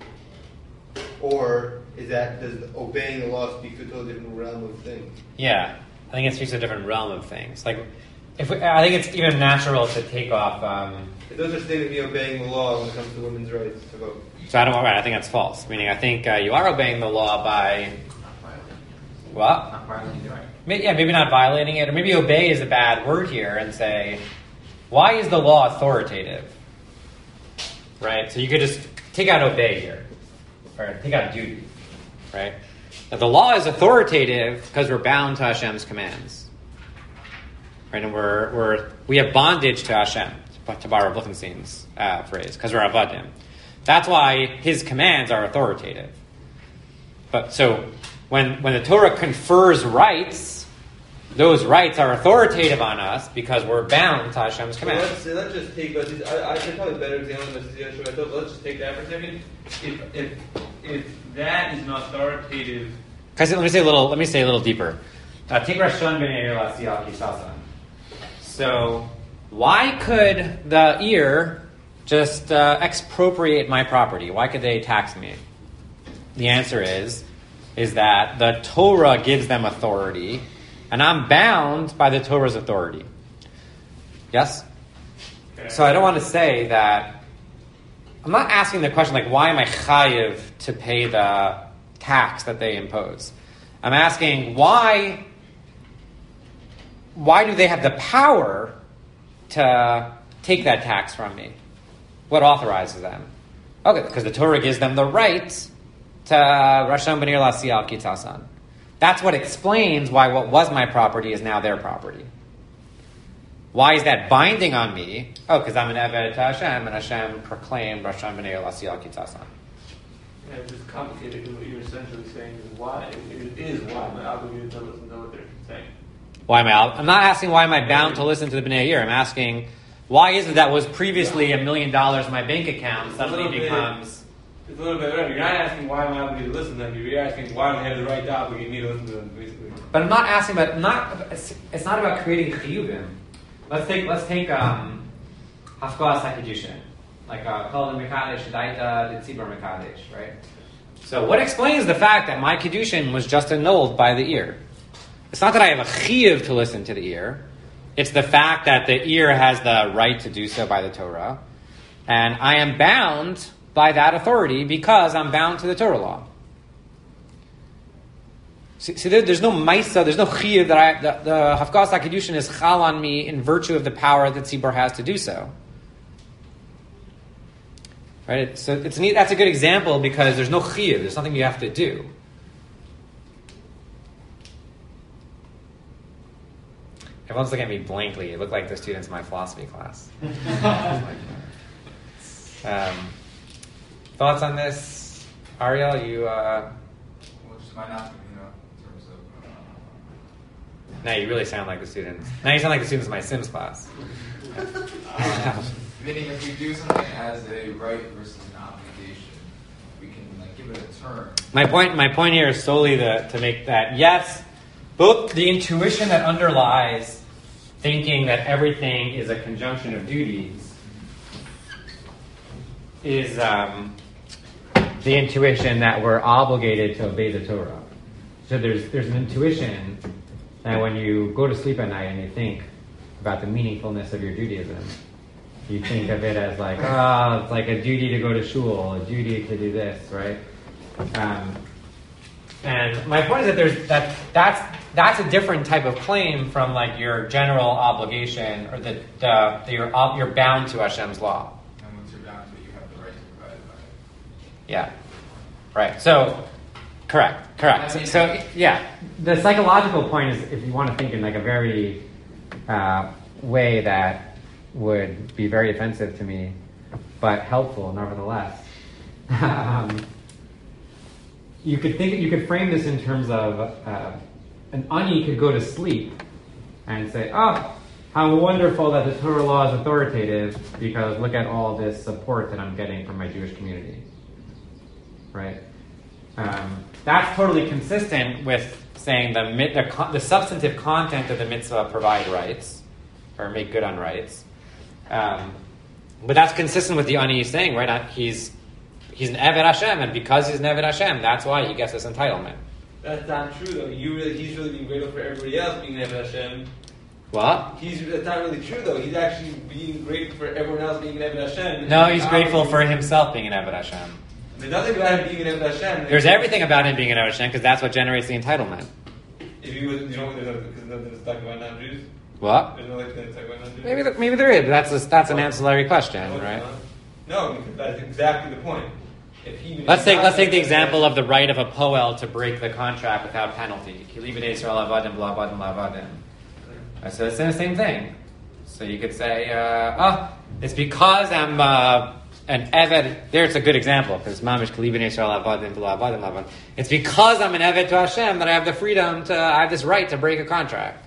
Or is that does obeying the law speak to a totally different realm of things? Yeah, I think it speaks to a different realm of things. Like, if we, I think it's even natural to take off. Um, It doesn't such thing as me obeying the law when it comes to women's rights to vote. so I don't. Right, I think that's false. Meaning, I think uh, you are obeying the law by what? Not violating the right. Maybe, yeah, maybe not violating it, or maybe obey is a bad word here, and say, why is the law authoritative? Right. So you could just take out obey here, or take out duty. Right. Now, the law is authoritative because we're bound to Hashem's commands. Right, and we're we're we have bondage to Hashem, to borrow Lichtenstein's uh, phrase, because we're avadim. That's why His commands are authoritative. But so when when the Torah confers rights, those rights are authoritative on us because we're bound to Hashem's So commands. let's, let's just take. Let's just, I, I can probably better example this. Yeshua. I thought, let's just take that for a second. If if if that is not authoritative. Guys, let me say a little. Let me say a little deeper. Uh, Take Rashon b'nei Lasiyal Kisasan. So, why could the ear just uh, expropriate my property? Why could they tax me? The answer is, is that the Torah gives them authority, and I'm bound by the Torah's authority. Yes? Okay. So I don't want to say that. I'm not asking the question like, why am I chayiv to pay the tax that they impose? I'm asking why. Why do they have the power to take that tax from me? What authorizes them? Okay, because the Torah gives them the right to Rasham B'nei Lasiyal Kitasan. That's what explains why what was my property is now their property. Why is that binding on me? Oh, because I'm an Eved to Hashem, and Hashem proclaimed Rasham B'nei Lasiyal Kitasan. Yeah, it's just complicated because what you're essentially saying is why it is why am I obligated to listen to what they're saying. Why am I? I'm not asking why am I bound to listen to the B'nai Yir. I'm asking why is it that was previously a million dollars in my bank account suddenly bit, becomes. It's a little bit whatever. You're not asking why am I obligated to listen to them. You're asking why do they have the right to obligate me to listen to them, basically. But I'm not asking about not. It's, it's not about creating chiyuvim. Let's take let's take um, hafkadas hakidushin, like uh, kol mekadesh daita ditzibur mekadesh, right? So what explains the fact that my kiddushin was just annulled by the ear? It's not that I have a chiyuv to listen to the ear. It's the fact that the ear has the right to do so by the Torah. And I am bound by that authority because I'm bound to the Torah law. See, see there, there's no maisa, there's no chiyuv that I, the, the Hafkadas HaKiddushin is chal on me in virtue of the power that Tzibur has to do so. Right? So it's neat, that's a good example because there's no chiyuv, there's nothing you have to do. Everyone's looking at me blankly. It looked like the students in my philosophy class. um, thoughts on this? Ariel, you... Uh... Well, just my not, you know, in terms of. Uh, now you really sound like the students. Now you sound like the students in my Sims class. um, meaning if we do something as a right versus an obligation, we can like give it a term. My point, my point here is solely the, to make that, yes, both the intuition that underlies thinking that everything is a conjunction of duties is um, the intuition that we're obligated to obey the Torah. So there's there's an intuition that when you go to sleep at night and you think about the meaningfulness of your Judaism, you think of it as like, oh, it's like a duty to go to shul, a duty to do this, right? Um, and my point is that there's that that's that's a different type of claim from like your general obligation or the, the, the you're you're bound to Hashem's law. And once you're bound to it, you have the right to provide it. Yeah. Right. So, correct. Correct. So, so, yeah, the psychological point is if you want to think in like a very uh, way that would be very offensive to me, but helpful nevertheless. um, you could think you could frame this in terms of uh, an ani could go to sleep and say, "Oh, how wonderful that the Torah law is authoritative because look at all this support that I'm getting from my Jewish community." Right? Um, that's totally consistent with saying the, the the substantive content of the mitzvah provide rights or make good on rights. Um, but that's consistent with the ani saying, right? He's he's an Eved Hashem, and because he's an Eved Hashem, that's why he gets this entitlement. That's not true, though. You really, he's really being grateful for everybody else being an Eved Hashem. What? He's that's not really true, though. He's actually being grateful for everyone else being an Eved Hashem. No, he's grateful for himself being an Eved Hashem. There's nothing about him being an Eved Hashem. There's everything about him being an Eved Hashem because that's what generates the entitlement. If you, you know, there's nothing, because nothing to talk about non-Jews. What? There's no like to talk about non-Jews. Maybe there, maybe there is. But that's a, that's an ancillary question, No, right? No, because that's exactly the point. If he, if Let's he's take not let's take the Eved example Hashem- of the right of a poel to break the contract without penalty. Kilibin Yisrael avadim lavadim lavadim. So it's the same thing. So you could say, uh, oh, it's because I'm uh, an Eved. There, it's a good example because mamish Kilibin Yisrael avadim lavadim lavadim. It's because I'm an Eved to Hashem that I have the freedom to. I have this right to break a contract.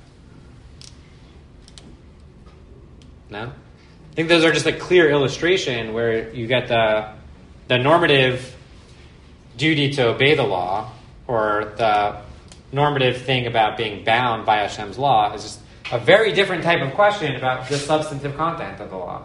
No, I think those are just a clear illustration where you get the the normative duty to obey the law, or the normative thing about being bound by Hashem's law, is just a very different type of question about the substantive content of the law.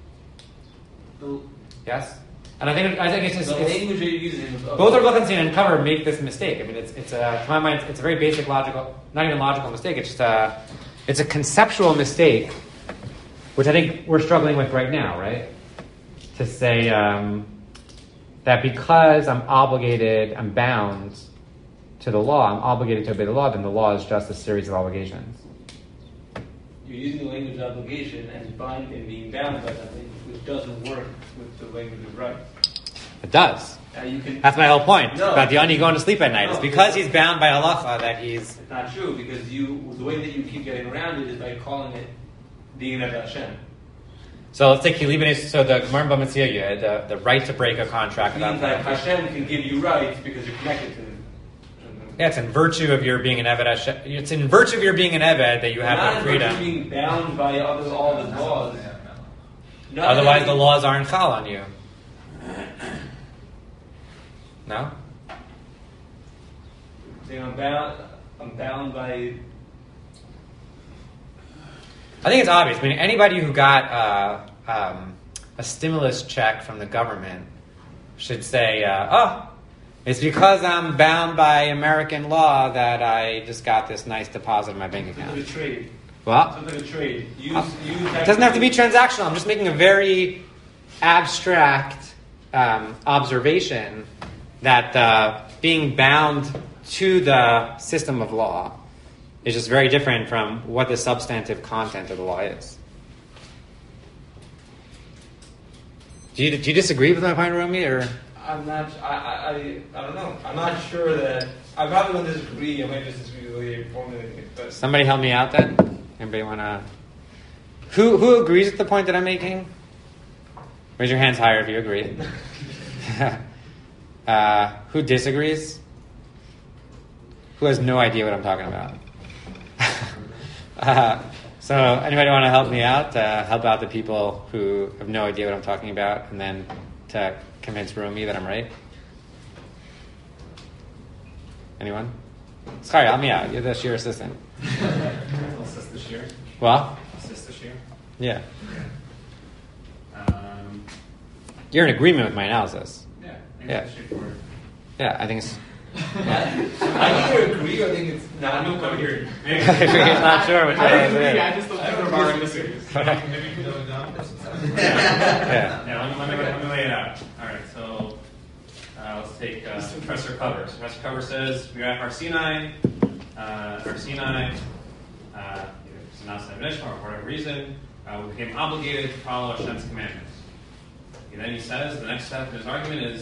Yes, and I think I think it's just The it's, language you're using. both Rav Lichtenstein and Cover make this mistake. I mean, it's it's a, to my mind, it's a very basic logical, not even logical mistake. It's just a it's a conceptual mistake, which I think we're struggling with right now, right? To say um, that because I'm obligated, I'm bound to the law, I'm obligated to obey the law, then the law is just a series of obligations. You're using the language of obligation and bind and being bound by something, which doesn't work with the language of right. It does. Now you can. That's my whole point No. about the ani going to sleep at night. No, it's because because- he's bound by halacha that he's... It's not true because you the way that you keep getting around it is by calling it being an Eved Hashem. So let's take Kilibin, so the Gemara in Bava Metzia, the, the right to break a contract It without means that penalty. Hashem can give you rights because you're connected to Him. Yeah, it's in virtue of your being an Eved Hashem. It's in virtue of your being an Eved that you have Not the in freedom. virtue of being bound by other, all the laws. Not Otherwise, that- the laws aren't chal on you. No? Saying I'm bound. I'm bound by. I think it's obvious. I mean, anybody who got uh, um, a stimulus check from the government should say, uh, oh, it's because I'm bound by American law that I just got this nice deposit in my bank Something account. to trade. Well, Something to trade. Use, Uh, use it doesn't have to be transactional. I'm just making a very abstract um, observation that uh, being bound to the system of law is just very different from what the substantive content of the law is. Do you, do you disagree with my point, Romy, or? I'm not. I, I. I I don't know. I'm not sure that. I probably don't disagree. I might just disagree with the way you're formulating it. But Somebody help me out then? Anybody want to? Who who agrees with the point that I'm making? Raise your hands higher if you agree. uh, who disagrees? Who has no idea what I'm talking about? uh, so anybody want to help me out? Uh, help out the people who have no idea what I'm talking about, and then to convince Romy that I'm right. Anyone? Sorry, help me out. You're the sheer assistant. I'll assist this year. Well, Assist this year. yeah. Um, You're in agreement with my analysis. yeah. I think Yeah. it's straightforward. Yeah, I think it's. I either agree or I think it's not. I'm no here. He's not sure which one I it agree. is. I just don't think we're borrowing this series. Maybe you can go down. Yeah. Yeah, let me, let, me, let me lay it out. All right, so uh, let's take uh, Professor Cover. So Professor Cover says we are at Har Sinai. Uh, Har Sinai, uh, either it's an outside mission or for whatever reason, uh, we became obligated to follow Hashem's commandments. And then he says the next step in his argument is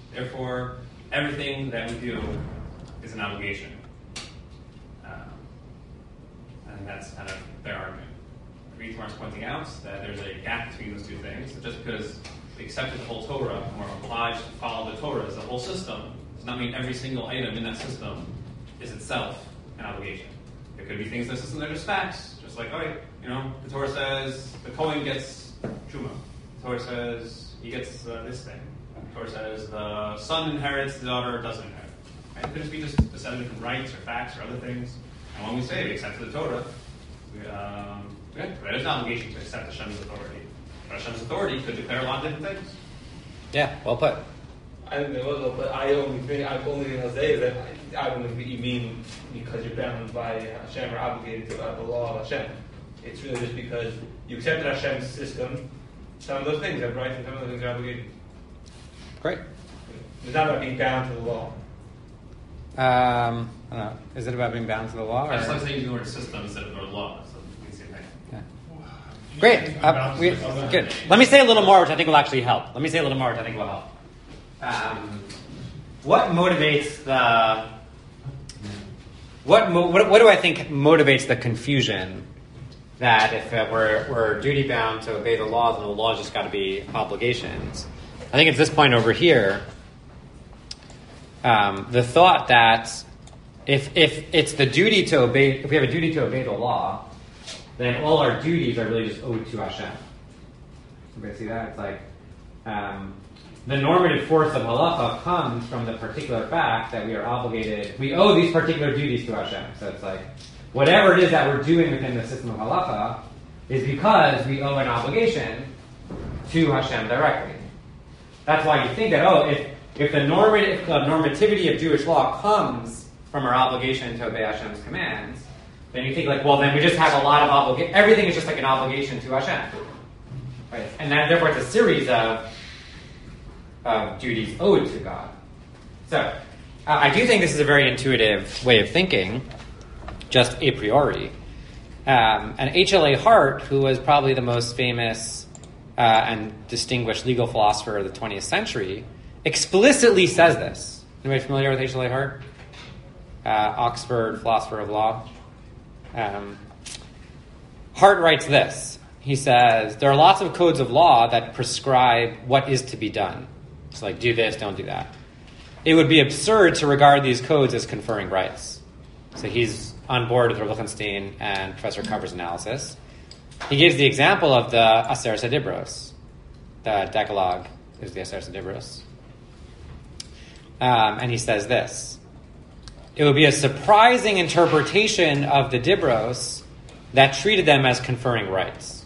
Therefore, everything that we do is an obligation. Um, and that's kind of their argument. Reitmar's pointing out that there's a gap between those two things. That just because we accepted the whole Torah and we're obliged to follow the Torah as a whole system does not mean every single item in that system is itself an obligation. There could be things in the system that are just facts, just like, all right, you know, the Torah says the Kohen gets Truma. The Torah says he gets uh, this thing. The Torah says the son inherits, the daughter doesn't inherit. Right? It could just be just a set of different rights or facts or other things. And when we say we accepted the Torah, we, um, yeah, that is an obligation to accept Hashem's authority. But Hashem's authority could declare a lot of different things. Yeah, well put. I think there was, but I only think I only thing I'll say is that I don't think you mean because you're bound by Hashem or obligated to uh, the law of Hashem. It's really just because you accepted Hashem's system. Some of those things have rights, and some of those things are obligated. Great. It's not about being bound to the law. Um, I don't know. Is it about being bound to the law? I just Or? like saying the word system instead of the word law. So it's the same thing. Yeah. Great. Uh, we, good. Let me say a little more, which I think will actually help. Let me say a little more, which I think will help. Um, what motivates the what, mo- what what do I think motivates the confusion that if uh, we're we're duty bound to obey the laws and the laws just got to be obligations? I think it's this point over here. Um, the thought that if if it's the duty to obey, if we have a duty to obey the law, then all our duties are really just owed to Hashem. Everybody see that? It's like um, the normative force of halacha comes from the particular fact that we are obligated, we owe these particular duties to Hashem. So it's like, whatever it is that we're doing within the system of halacha is because we owe an obligation to Hashem directly. That's why you think that, oh, if, if the normative, uh, normativity of Jewish law comes from our obligation to obey Hashem's commands, then you think like, well, then we just have a lot of obligation. Everything is just like an obligation to Hashem. Right? And that, therefore it's a series of Uh, duties owed to God. So, uh, I do think this is a very intuitive way of thinking, just a priori. Um, and H L A Hart, who was probably the most famous uh, and distinguished legal philosopher of the twentieth century, explicitly says this. Anybody familiar with H L A Hart? Uh, Oxford philosopher of law. Um, Hart writes this. He says, there are lots of codes of law that prescribe what is to be done. It's like, do this, don't do that. It would be absurd to regard these codes as conferring rights. So he's on board with Rav Lichtenstein and Professor Cover's analysis. He gives the example of the Aseret Dibros. The Decalogue is the Aseret Dibros. Um, and he says this. It would be a surprising interpretation of the Dibros that treated them as conferring rights.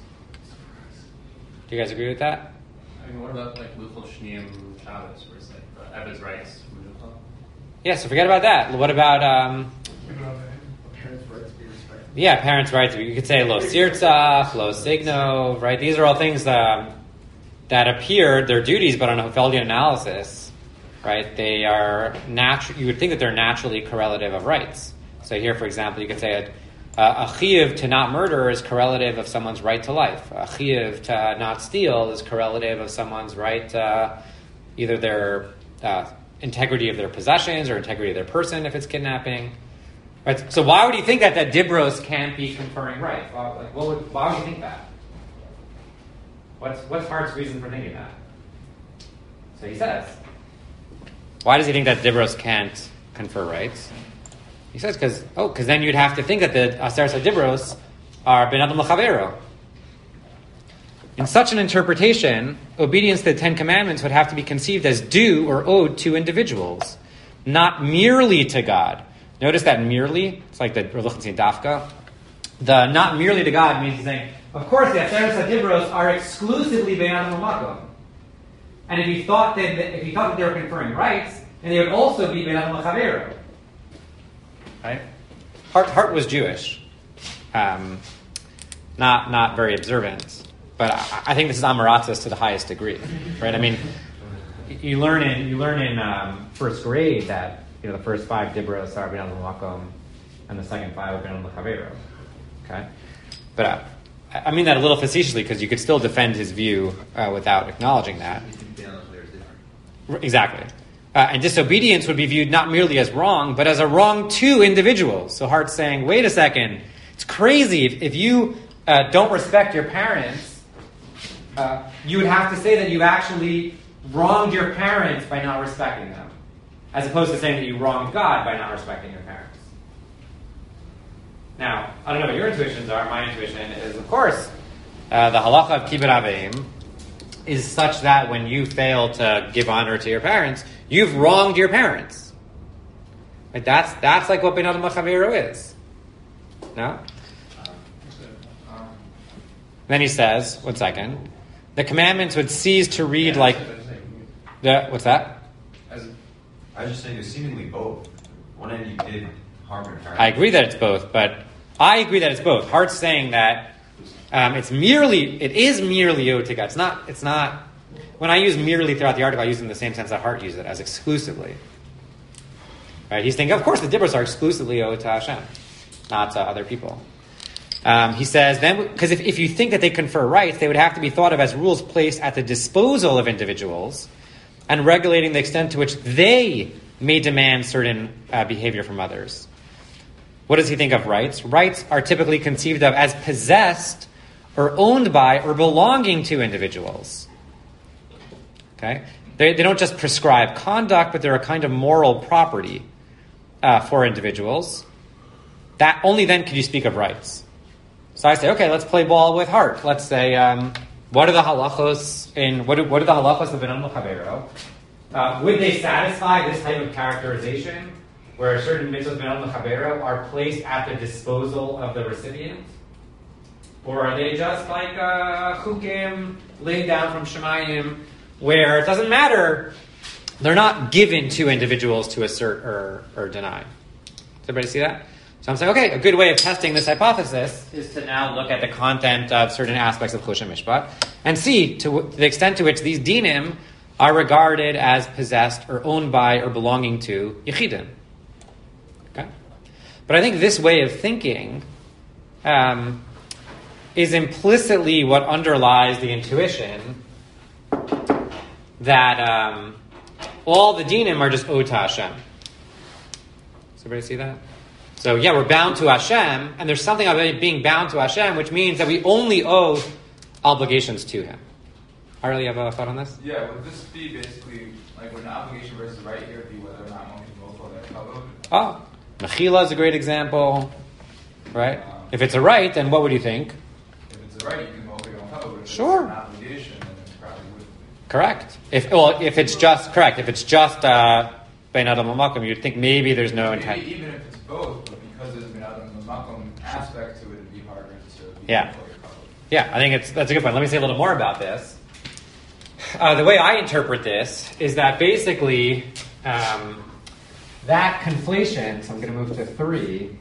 Do you guys agree with that? I mean, what about like Luchol Shneim Shabbos, where it's like the Eved's rights? Yeah, so forget about that. What about, um, Parents' rights to be respected. yeah, parents' rights. You could say lo sirtzach, lo signo, right? These are all things that, that appear, they're duties, but on a Feldian analysis, right, they are natural. You would think that they're naturally correlative of rights. So here, for example, you could say a, a chiyuv to not murder is correlative of someone's right to life. A chiyuv to not steal is correlative of someone's right to either their uh, integrity of their possessions or integrity of their person if it's kidnapping. Right? So why would you think that that dibros can't be conferring rights? Why, like, what would, why would you think that? What's what's Hart's reason for thinking that? So he says, why does he think that dibros can't confer rights? He says, because oh, because then you'd have to think that the Aseret Dibros are ben adam l'chavero. In such an interpretation, obedience to the Ten Commandments would have to be conceived as due or owed to individuals, not merely to God. Notice that merely, it's like the Rav Lichtenstein Dafka. The not merely to God means he's saying, of course, the Aseret Dibros are exclusively ben adam l'makom. And if you thought that if you thought that they were conferring rights, then they would also be ben adam l'chavero. Right? Hart, Hart was Jewish, um, not not very observant, but I, I think this is amaratzos to the highest degree, right? I mean, you learn in you learn in um, first grade that you know the first five dibros are ben adam l'makom, and the second five are ben adam l'chavero. Okay, but uh, I mean that a little facetiously because you could still defend his view uh, without acknowledging that. Exactly. Uh, and disobedience would be viewed not merely as wrong, but as a wrong to individuals. So Hart's saying, wait a second, it's crazy. If, if you uh, don't respect your parents, uh, you would have to say that you actually wronged your parents by not respecting them, as opposed to saying that you wronged God by not respecting your parents. Now, I don't know what your intuitions are. My intuition is, of course, uh, the halacha of kibbud avim is such that when you fail to give honor to your parents, you've wronged your parents. Like that's that's like what Ben Adam L'Chaveiro is. No? Um, Then he says, one second, the commandments would cease to read like the what's that? as I was just saying, it's seemingly both. One end you did harm your parents. I agree that it's both, but I agree that it's both. Hart's saying that um, it's merely, it is merely otika. It's not, it's not, when I use merely throughout the article, I use it in the same sense that Hart uses it, as exclusively. Right? He's thinking, of course, the dibros are exclusively owed to Hashem, not to other people. Um, he says, then, because if, if you think that they confer rights, they would have to be thought of as rules placed at the disposal of individuals and regulating the extent to which they may demand certain uh, behavior from others. What does he think of rights? Rights are typically conceived of as possessed or owned by or belonging to individuals. Okay? They, they don't just prescribe conduct, but they're a kind of moral property uh, for individuals. That only then can you speak of rights. So I say, okay, let's play ball with Hart. Let's say, um, what are the halachos in what, do, what are the halachos of Ben Adam L'Chaveiro? Uh, would they satisfy this type of characterization, where certain mitzvot Ben Adam L'Chaveiro are placed at the disposal of the recipient? Or are they just like uh, chukim laid down from Shemayim, where it doesn't matter, they're not given to individuals to assert or, or deny? Does everybody see that? So I'm saying, okay, a good way of testing this hypothesis is to now look at the content of certain aspects of Choshen Mishpat and see to, w- to the extent to which these dinim are regarded as possessed or owned by or belonging to Yechidim. Okay? But I think this way of thinking um, is implicitly what underlies the intuition that um, all the dinim are just owed to Hashem. Does everybody see that? So yeah, we're bound to Hashem, and there's something about being bound to Hashem, which means that we only owe obligations to Him. Ariel, you have a thought on this? Yeah, would this be basically, like, would an obligation versus right here be whether or not one can both hold that covered? Oh, Mechila is a great example, right? Um, If it's a right, then what would you think? If it's a right, you can both your own covered. But if Sure. it's an obligation, then it probably wouldn't be. Correct. If well, if it's just correct, if it's just uh, Bein Adam L'Makom, you'd think maybe there's no Maybe intent. even if it's both, but because there's been other makom aspect to it, it'd be harder to be Yeah. fully covered. Yeah, I think it's that's a good point. Let me say a little more about this. Uh, the way I interpret this is that basically um, that conflation, so I'm going to move to three,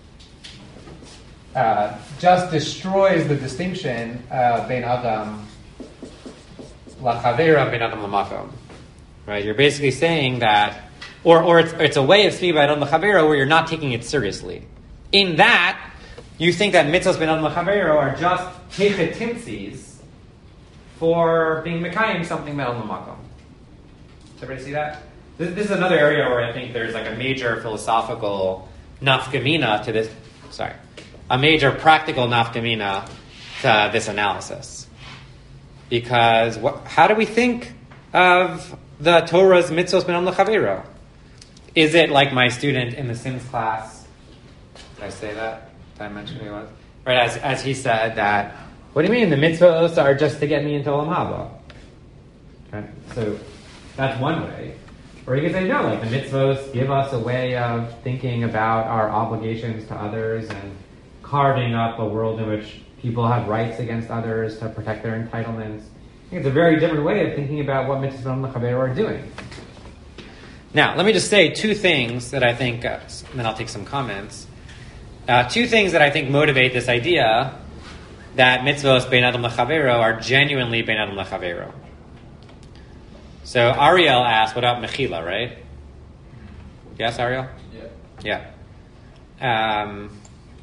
uh, just destroys the distinction of Bein Adam L'Chaveiro, Bein Adam L'Makom. Right? You're basically saying that, or or it's, it's a way of speaking about Bein Adam L'Chaveiro where you're not taking it seriously. In that, you think that mitzvahs Bein Adam L'Chaveiro are just hechetimtzis for being Mekayim something Bein Adam L'Makom. Does everybody see that? This, this is another area where I think there's like a major philosophical nafkamina to this, sorry, a major practical nafkamina to this analysis. Because what, how do we think of the Torah's mitzvos Bein Adam L'Chaveiro? Is it like my student in the Sims class? Did I say that? Did I mention who he was? Right, as, as he said that, what do you mean the mitzvos are just to get me into Olam Haba? Okay, so that's one way. Or you could say, no, like the mitzvos give us a way of thinking about our obligations to others and carving up a world in which people have rights against others to protect their entitlements. I think it's a very different way of thinking about what mitzvahs Bein Adam L'Chaveiro are doing. Now, let me just say two things that I think, uh, and then I'll take some comments. Uh, two things that I think motivate this idea that mitzvahs Bein Adam L'Chaveiro are genuinely Bein Adam L'Chaveiro. So Ariel asked, what about Mechila, right? Yes, Ariel? Yeah. Yeah. Um,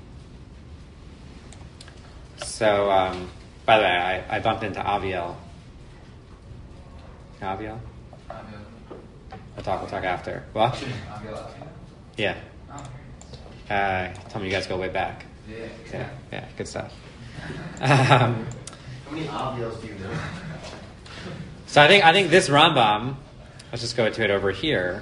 so, um, by the way, I, I bumped into Aviel. Aviel? We'll talk. We'll talk after. What? Yeah. Uh, tell me you guys go way back. Yeah. Yeah. Yeah. Good stuff. Um, How many Avios do you know? so I think I think this Rambam. Let's just go to it over here.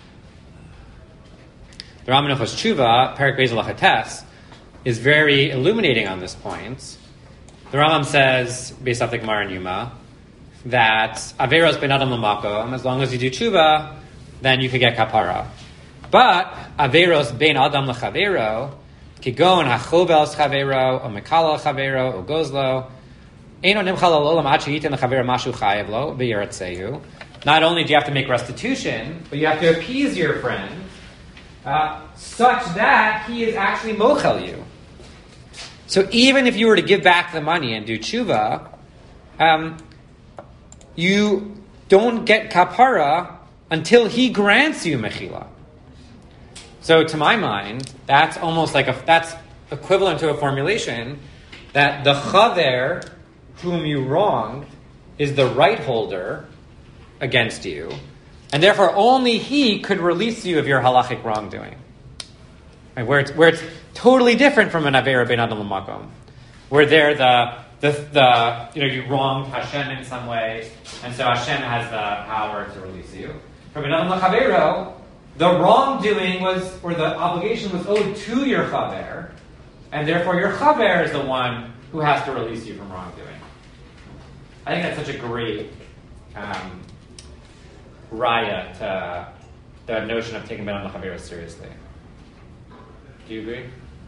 The Rambam in Hilchos Tshuva, Perek Beis Halacha Tes, is very illuminating on this point. The Rambam says, based off the Gemara and Yuma, that Averos ben Adam l'makom, as long as you do tshuva, then you could get kapara. But Averos ben Adam l'chavero, kigon hachovel chavero, o mekala chavero, o gozlo, eino nimchal olam ad sheyitin l'chavero mashu chayev lo, v'yeretzehu. Not only do you have to make restitution, but you have to appease your friend, uh, such that he is actually mochel you. So even if you were to give back the money and do tshuva, um, you don't get kapara until he grants you mechila. So to my mind, that's almost like a that's equivalent to a formulation that the chaver whom you wronged is the right holder against you, and therefore only he could release you of your halachic wrongdoing. Right, where it's where it's totally different from an avera ben adam l'makom, where there the the the you know you wronged Hashem in some way, and so Hashem has the power to release you. For ben adam l'chavero, the wrongdoing was or the obligation was owed to your chaver, and therefore your chaver is the one who has to release you from wrongdoing. I think that's such a great um, raya to the notion of taking ben adam l'chavero seriously. Do you agree?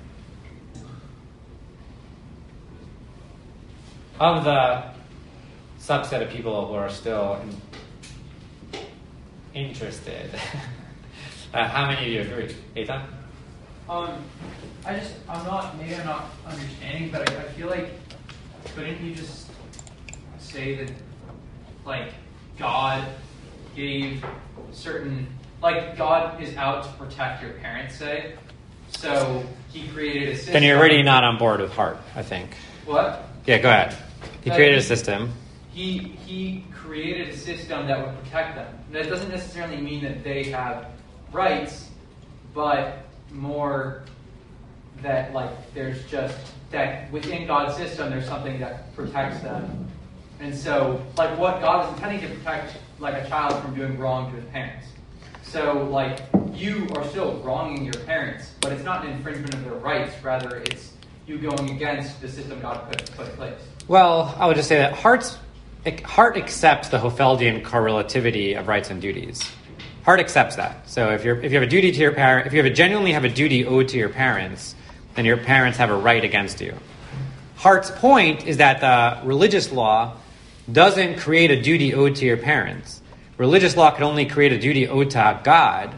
Of the subset of people who are still in, interested, uh, how many of you agree? Eitan? Um, I just, I'm not, maybe I'm not understanding, but I, I feel like, couldn't you just say that, like, God gave certain, like, God is out to protect your parents, say? So he created a system. Then you're already not on board with heart, I think. What? Yeah, go ahead. He That created he, a system. He he created a system that would protect them. That doesn't necessarily mean that they have rights, but more that like there's just that within God's system there's something that protects them. And so like what God is intending to protect like a child from doing wrong to his parents. So, like, you are still wronging your parents, but it's not an infringement of their rights. Rather, it's you going against the system God put, put in place. Well, I would just say that heart's, heart accepts the Hofeldian correlativity of rights and duties. Heart accepts that. So if you're if you have a duty to your parent, if you have a genuinely have a duty owed to your parents, then your parents have a right against you. Heart's point is that the religious law doesn't create a duty owed to your parents. Religious law can only create a duty owed to God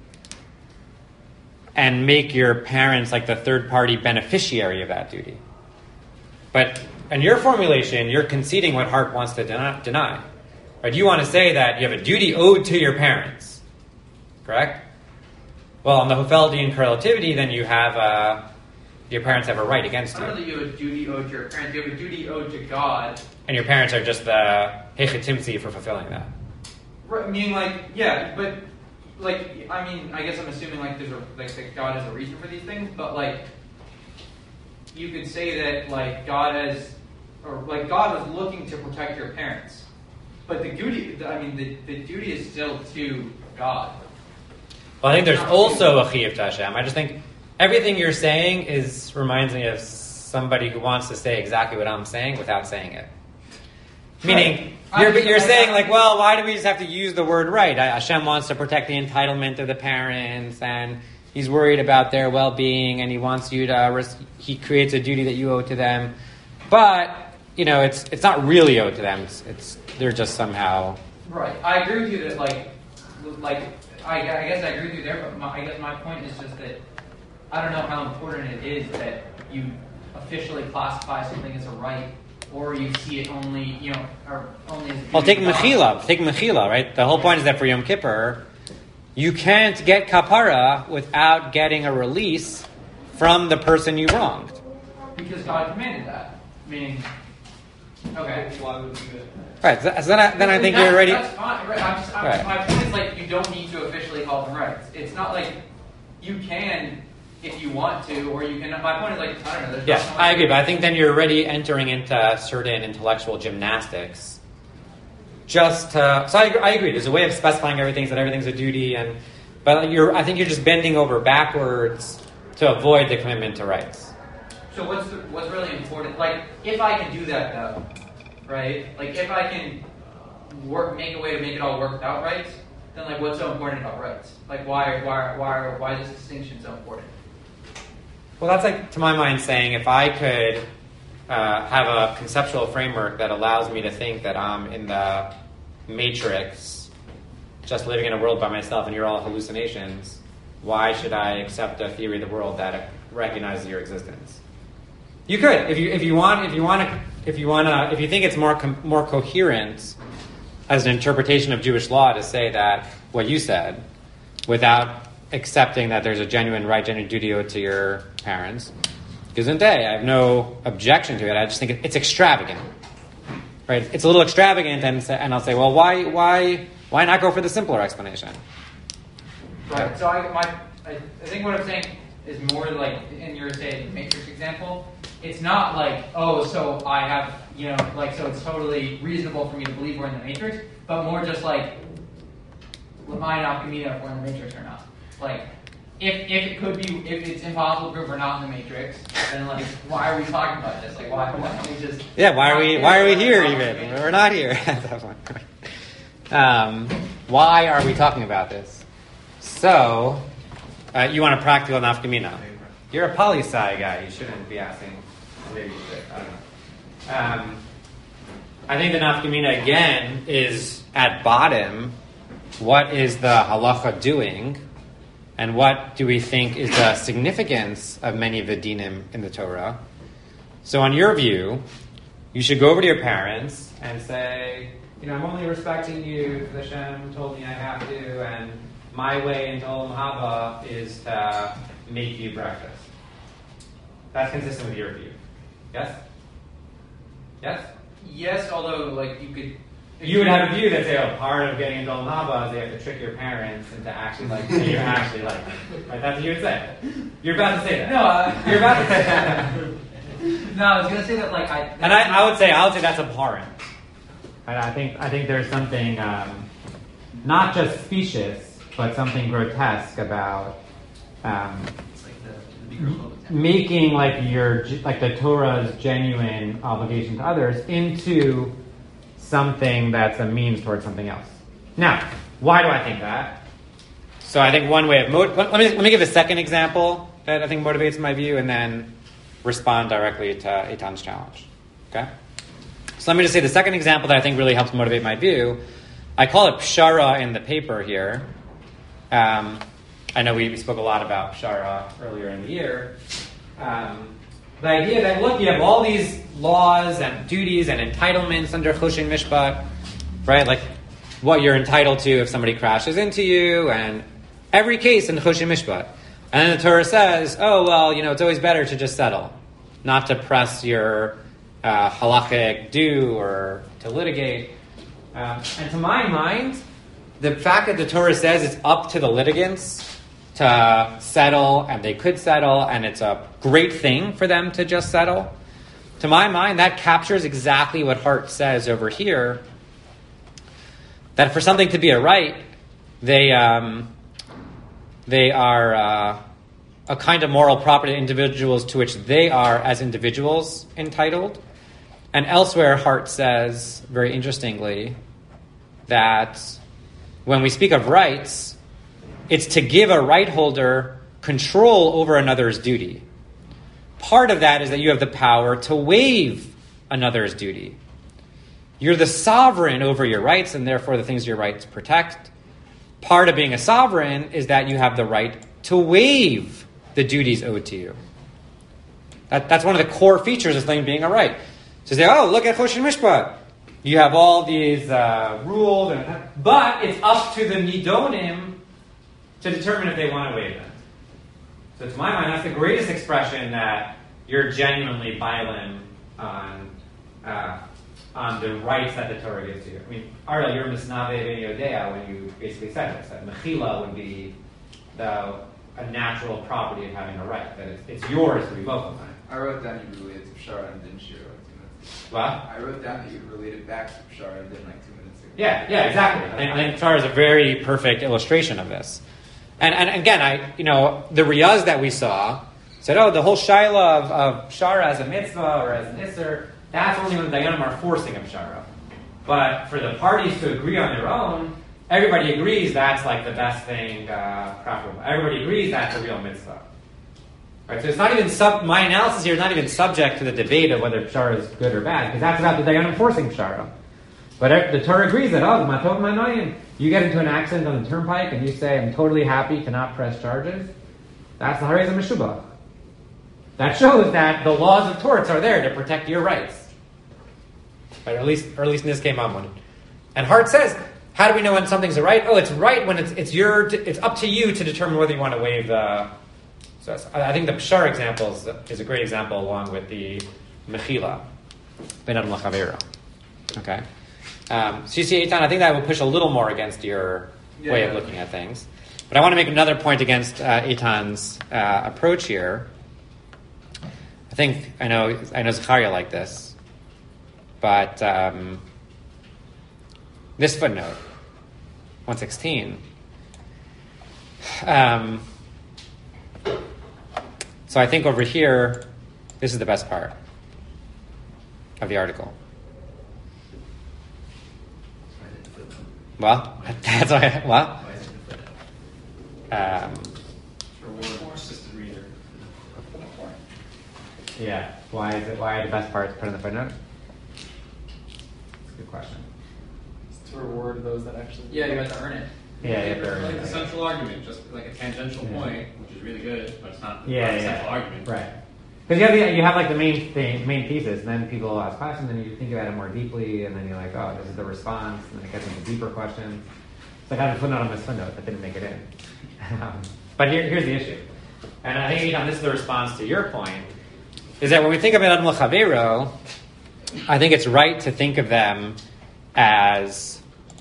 and make your parents like the third-party beneficiary of that duty. But in your formulation, you're conceding what heart wants to deny. deny. Right? You want to say that you have a duty owed to your parents, correct? Well, on the Hofeldian correlativity, then you have a, your parents have a right against you. Not only you have a duty owed to your parents, you have a duty owed to God. And your parents are just the hechetimtzi for fulfilling that. Right, meaning, like, yeah, but, like, I mean, I guess I'm assuming, like, there's a, like, that God has a reason for these things, but, like, you could say that, like, God has, or, like, God was looking to protect your parents. But the duty, I mean, the, the duty is still to God. Well, I think there's also a chiyuv to Hashem. I just think everything you're saying is reminds me of somebody who wants to say exactly what I'm saying without saying it. Meaning, you're, you're saying, like, well, why do we just have to use the word right? Hashem wants to protect the entitlement of the parents, and he's worried about their well-being, and he wants you to, he creates a duty that you owe to them. But, you know, it's it's not really owed to them. It's, it's they're just somehow... Right. I agree with you that, like, like I, I guess I agree with you there, but my, I guess my point is just that I don't know how important it is that you officially classify something as a right, or you see it only, you know, or only as... Well, take Mechila. Take Mechila, right? The whole point is that for Yom Kippur, you can't get kapara without getting a release from the person you wronged. Because God commanded that. Meaning, okay. Why would you do that? Right. So then I, then I think That's- you're already. That's fine. Right. I'm just, I'm, Right. My point is like you don't need to officially call them rights. It's not like you can if you want to, or you can. My point is like I don't know. There's Yes, nothing I like- agree, but I think then you're already entering into certain intellectual gymnastics. Just to, so I, I agree. There's a way of specifying everything, so that everything's a duty, and but you're. I think you're just bending over backwards to avoid the commitment to rights. So what's the, what's really important? Like if I can do that though, right? Like if I can work, make a way to make it all work without rights, then like what's so important about rights? Like why why why why is this distinction so important? Well, that's like, to my mind, saying if I could uh, have a conceptual framework that allows me to think that I'm in the matrix, just living in a world by myself, and you're all hallucinations, why should I accept a theory of the world that recognizes your existence? You could, if you if you want, if you want to, if you want to, if you think it's more com- more coherent as an interpretation of Jewish law to say that what you said, without accepting that there's a genuine right, genuine duty owed to your parents. Gesundheit, I have no objection to it. I just think it's extravagant, right? It's a little extravagant, and and I'll say, well, why why why not go for the simpler explanation? Right. So I my I, I think what I'm saying is more like in your say matrix example. It's not like oh, so I have you know like so it's totally reasonable for me to believe we're in the matrix, but more just like Lamai Nafkamina if we're in the matrix or not. Like, if if it could be, if it's impossible to prove we're not in the matrix, then like, why are we talking about this? Like, why, why don't we just? Yeah, why are we why are we here even? We're not here at that point. Um, why are we talking about this? So, uh, you want a practical nafkamina. You're a poli-sci guy. You shouldn't be asking. Maybe you should. I don't know. Um, I think the nafkamina again is at bottom. What is the halacha doing? And what do we think is the significance of many of the dinim in the Torah? So on your view, you should go over to your parents and say, you know, I'm only respecting you because Hashem told me I have to, and my way into Olam Haba is to make you breakfast. That's consistent with your view. Yes? Yes? Yes, although like you could. You would have a view that say, oh, part of getting into Olam Haba is they have to trick your parents into actually like saying you're actually like them. Right? That's what you would say. You're about to say that. No, uh, you're about to say that. No, I was gonna say that like I. And I, I would say I would say that's abhorrent. And I think I think there's something um, not just specious, but something grotesque about um, making like your like the Torah's genuine obligation to others into something that's a means towards something else. Now, why do I think that? So I think one way of mot- let me let me give a second example that I think motivates my view, and then respond directly to Eitan's challenge. Okay. So let me just say the second example that I think really helps motivate my view. I call it pshara in the paper here. Um, I know we, we spoke a lot about pshara earlier in the year. Um, the idea that, look, you have all these laws and duties and entitlements under Choshen Mishpat, right? Like what you're entitled to if somebody crashes into you, and every case in Choshen Mishpat. And then the Torah says, oh, well, you know, it's always better to just settle, not to press your uh, halachic due or to litigate. Um, and to my mind, the fact that the Torah says it's up to the litigants to settle, and they could settle, and it's a great thing for them to just settle, to my mind, that captures exactly what Hart says over here, that for something to be a right, they um, they are uh, a kind of moral property of individuals to which they are, as individuals, entitled. And elsewhere, Hart says, very interestingly, that when we speak of rights, it's to give a right holder control over another's duty. Part of that is that you have the power to waive another's duty. You're the sovereign over your rights, and therefore the things your rights protect. Part of being a sovereign is that you have the right to waive the duties owed to you. That, that's one of the core features of something being a right. To say, oh, look at Choshen Mishpat. You have all these uh, rules, and, but it's up to the Nidonim to determine if they want to waive them. So to my mind, that's the greatest expression that you're genuinely violent on uh, on the rights that the Torah gives to you. I mean, Ariel, you're Misnave Ben Yodea when you basically said this, that Mechila would be the, a natural property of having a right, that it's, it's yours to revoke on it. I wrote down you related to Pshara and didn't share like two minutes ago. What? I wrote down that you related back to Pshara and didn't like two minutes ago. Yeah, yeah, exactly. I think, I think Pshara is a very perfect illustration of this. And and again, I you know, the Riyaz that we saw said, oh, the whole Shaila of, of Pshara as a mitzvah or as an Isser, that's only when the Dayanim are forcing a Pshara. But for the parties to agree on their own, everybody agrees that's like the best thing uh, preferable. Everybody agrees that's a real mitzvah. Right, so it's not even sub. My analysis here is not even subject to the debate of whether Pshara is good or bad, because that's about the Dayanim forcing Pshara. But the Torah agrees that, oh, Matov Manoyim, you get into an accident on the turnpike and you say, I'm totally happy to not press charges. That's the Harez Meshubach. That shows that the laws of torts are there to protect your rights. Right, or at least, or at least in this case, Mammon. And Hart says, how do we know when something's a right? Oh, it's right when it's it's your it's up to you to determine whether you want to waive the. So I think the Pshar example is, is a great example, along with the Mechila, Ben Adam Lachavero. Okay. Um, so you see, Eitan, I think that will push a little more against your yeah, way yeah. of looking at things. But I want to make another point against uh, Eitan's uh, approach here. I think I know I know Zechariah like this, but um, this footnote, one sixteen. Um, so I think over here, this is the best part of the article. Well, that's why. I, well, um, more assisted reader. Yeah. Why is it? Why are the best parts put in the footnote? That's a good question. It's to reward those that actually. Yeah, you have to earn it. Yeah, you have to earn like it. the central argument, just like a tangential Yeah. point, which is really good, but it's not Yeah, not the yeah. central argument. Right. Because you have the, you have like the main thing, main thesis, and then people ask questions, and then you think about it more deeply, and then you're like, oh, this is the response, and then it gets into deeper questions. It's like I have a footnote on this footnote that didn't make it in. um, but here, here's the issue, and I think Eitan, this is the response to your point, is that when we think of Adam L'Chavero, I think it's right to think of them as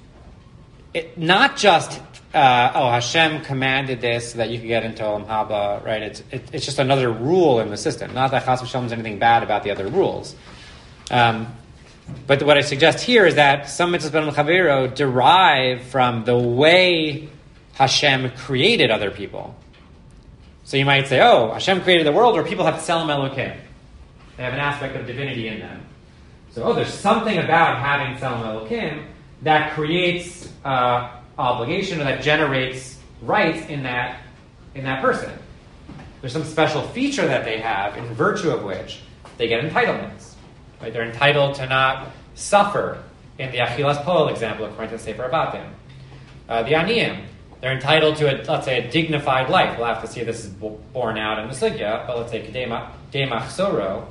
it, not just Uh, oh, Hashem commanded this so that you could get into Olam Haba, right? It's it, it's just another rule in the system. Not that Chas v'Shalom is anything bad about the other rules. Um, but what I suggest here is that some mitzvahs ben Chavero derive from the way Hashem created other people. So you might say, oh, Hashem created the world where people have Tselem Elokim. They have an aspect of divinity in them. So, oh, there's something about having Tselem Elokim that creates Uh, obligation or that generates rights in that in that person. There's some special feature that they have in virtue of which they get entitlements. Right? They're entitled to not suffer in the Achilas Poel example according to Sefer Abatim. Uh, the Aniyim, they're entitled to a, let's say, a dignified life. We'll have to see if this is borne out in the Sugya, but let's say Kedei Machsoro.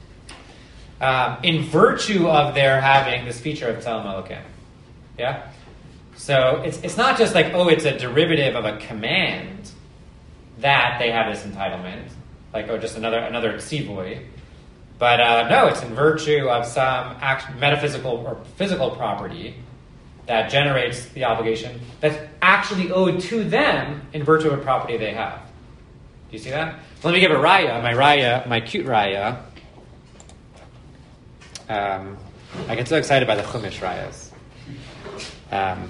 Um, in virtue of their having this feature of Tzelem Elokim. Yeah? So it's it's not just like, oh, it's a derivative of a command that they have this entitlement, like, oh, just another another tzivoy. But uh, no, it's in virtue of some act, metaphysical or physical property that generates the obligation that's actually owed to them in virtue of a property they have. Do you see that? So let me give a raya, my raya, my cute raya. Um, I get so excited by the Chumash rayas. Um,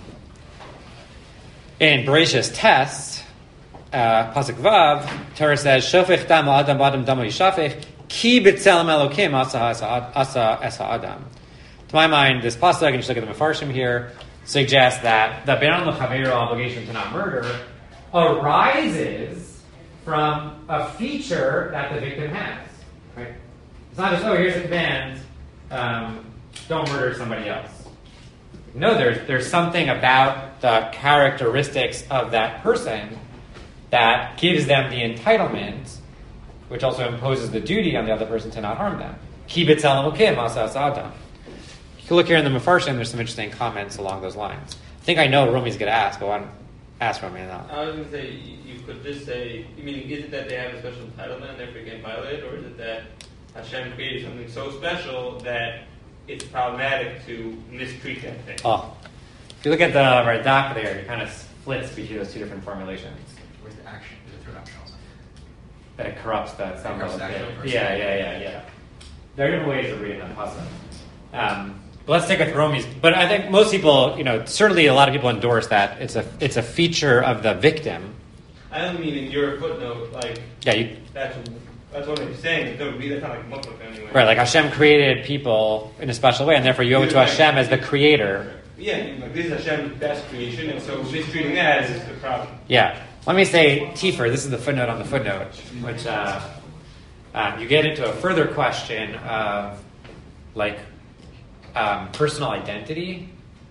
in Bereshis Test, uh, Pasuk Vav, Torah says, "Shofech dam adam adam damo yishafech ki b'tzelem Elokim asa asa asa adam." To my mind, this pasuk, and just look at the Mefarshim here, suggests that the Ben L'Chavero obligation to not murder arises from a feature that the victim has. Right? It's not just, oh, here's a command, um, don't murder somebody else. No, there's there's something about the characteristics of that person that gives them the entitlement, which also imposes the duty on the other person to not harm them. Ki b'tzelem Elokim asa asa adam. You can look here in the Mefarshim, there's some interesting comments along those lines. I think I know Romi's going to ask, but I want to ask Romi now. I was going to say, you could just say, I mean, is it that they have a special entitlement and therefore you can't violate it, or is it that Hashem created something so special that it's problematic to mistreat that thing. Oh, if you look at the Radak there, it kind of splits between those two different formulations. Where's the action? There's a third option also. That it corrupts that some corrupts of the it. actual person. Yeah, yeah, yeah, yeah. There are different ways of reading that puzzle. Um, but let's stick with Romi's. But I think most people, you know, certainly a lot of people endorse that it's a it's a feature of the victim. I don't mean in your footnote, like, Yeah, you, that's that's what I'm saying. That would be, that's not like mutlaq anyway. right, like Hashem created people in a special way, and therefore you owe it to Hashem as the creator. Yeah, like this is Hashem's best creation, and so mistreating that is the problem. Yeah. Let me say, Tifer, this is the footnote on the footnote, which uh, um, you get into a further question of, like, um, personal identity.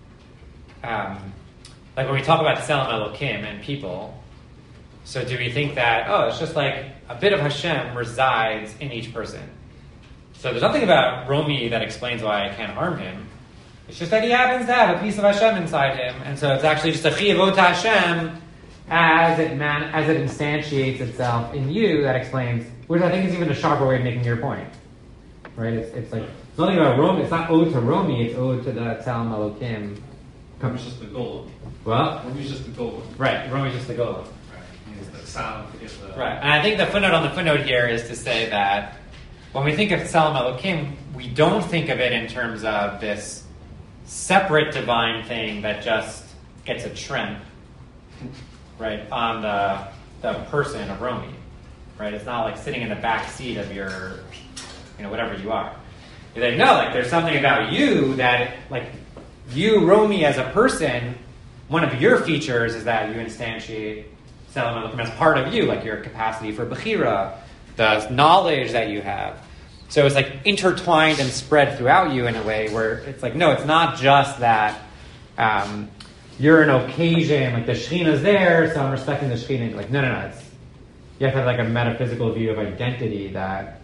Um, like when we talk about Tselem Elokim and people, so do we think that, oh, it's just like a bit of Hashem resides in each person? So there's nothing about Romi that explains why I can't harm him. It's just that he happens to have a piece of Hashem inside him, and so it's actually just a chiyavot Hashem as it man as it instantiates itself in you. That explains, which I think is even a sharper way of making your point, right? It's, it's like it's nothing about Romi. It's not ode to Romi. It's ode to the Tselem Elokim. Romi's just the golem. What? Romi's just the golem. Right. Romi's just the golem. Right. He's the sound. Is the Right. And I think the footnote on the footnote here is to say that when we think of Tselem Elokim, we don't think of it in terms of this separate divine thing that just gets a trim, right, on the the person of Romi, right? It's not like sitting in the back seat of your, you know, whatever you are. You're like, no, like there's something about you that, like, you, Romi, as a person, one of your features is that you instantiate Tselem Elokim as part of you, like your capacity for Bechira, the knowledge that you have. So it's like intertwined and spread throughout you in a way where it's like, no, it's not just that um, you're an occasion, like the Shekhinah's there, so I'm respecting the Shekhinah. Like, no, no, no. It's, you have to have like a metaphysical view of identity that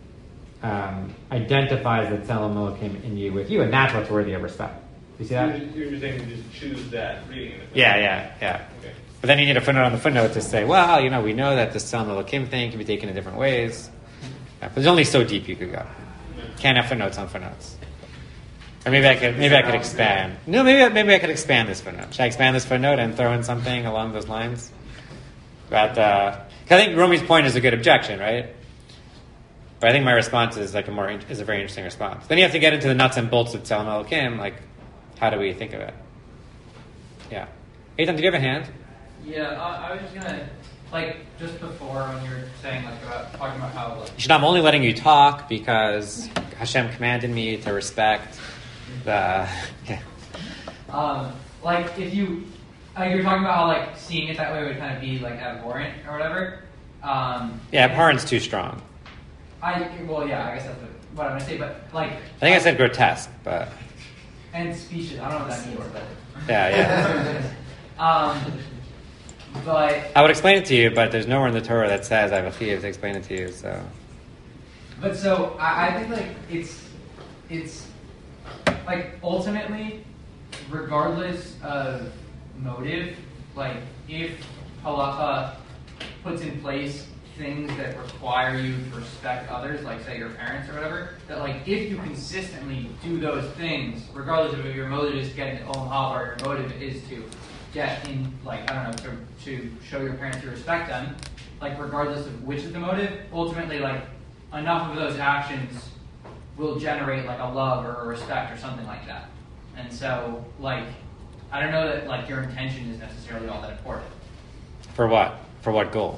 um, identifies the Tselem Elokim in you with you, and that's what's worthy of respect. You see that? You're, you're saying you just choose that reading it. Yeah, yeah, yeah. Okay. But then you need a footnote on the footnote to say, well, you know, we know that the Tselem Elokim thing can be taken in different ways. Yeah, but there's only so deep you could go. Can't have footnotes on footnotes. Or maybe I could maybe I could expand. No, maybe maybe I could expand this footnote. Should I expand this footnote and throw in something along those lines? But uh, 'cause I think Romi's point is a good objection, right? But I think my response is like a more is a very interesting response. Then you have to get into the nuts and bolts of Tselem Elokim, like how do we think of it? Yeah. Eitan, did you have a hand? Yeah, I, I was just gonna, like, just before when you were saying, like, about talking about how, like, You should, I'm only letting you talk because Hashem commanded me to respect the. Yeah. um, like, if you, like, you were talking about how, like, seeing it that way would kind of be, like, abhorrent or whatever. Um, Yeah, abhorrent's too strong. I, well, yeah, I guess that's what, what I'm gonna say, but, like. I think I said grotesque, but And species, I don't know what that means, but. yeah, yeah. um, but. I would explain it to you, but there's nowhere in the Torah that says I have a chiyuv to explain it to you. So. But so I, I think like it's it's like ultimately, regardless of motive, like if halacha puts in place things that require you to respect others, like say your parents or whatever, that like if you consistently do those things, regardless of if your motive is to get into Olam Haba or your motive is to get in, like, I don't know, to, to show your parents you respect them, like regardless of which is the motive, ultimately like enough of those actions will generate like a love or a respect or something like that. And so like, I don't know that like your intention is necessarily all that important. For what? For what goal?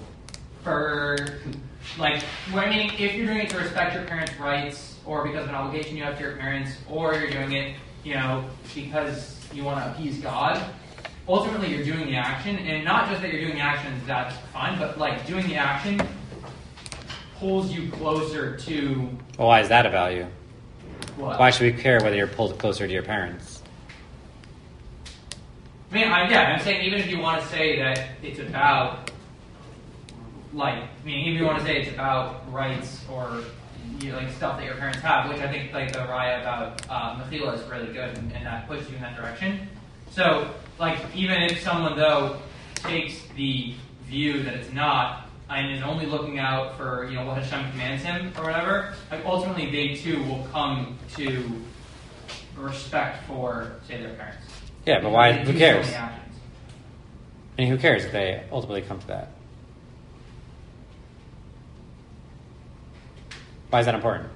For like, well, I mean, if you're doing it to respect your parents' rights or because of an obligation you have to your parents, or you're doing it, you know, because you want to appease God, ultimately you're doing the action, and not just that you're doing the action, that's fine, but like doing the action pulls you closer to Well, why is that a value? what? Why should we care whether you're pulled closer to your parents? I mean, I, yeah, I'm saying even if you want to say that it's about, like, I mean, even if you want to say it's about rights or you know, like stuff that your parents have, which I think like the raya about uh, Mechila is really good, and, and that pushes you in that direction. So, like, even if someone though takes the view that it's not and is only looking out for you know what Hashem commands him or whatever, like ultimately they too will come to respect for, say, their parents. Yeah, but why? They Who do so cares? many actions. I mean, who cares if they ultimately come to that? Why is that important?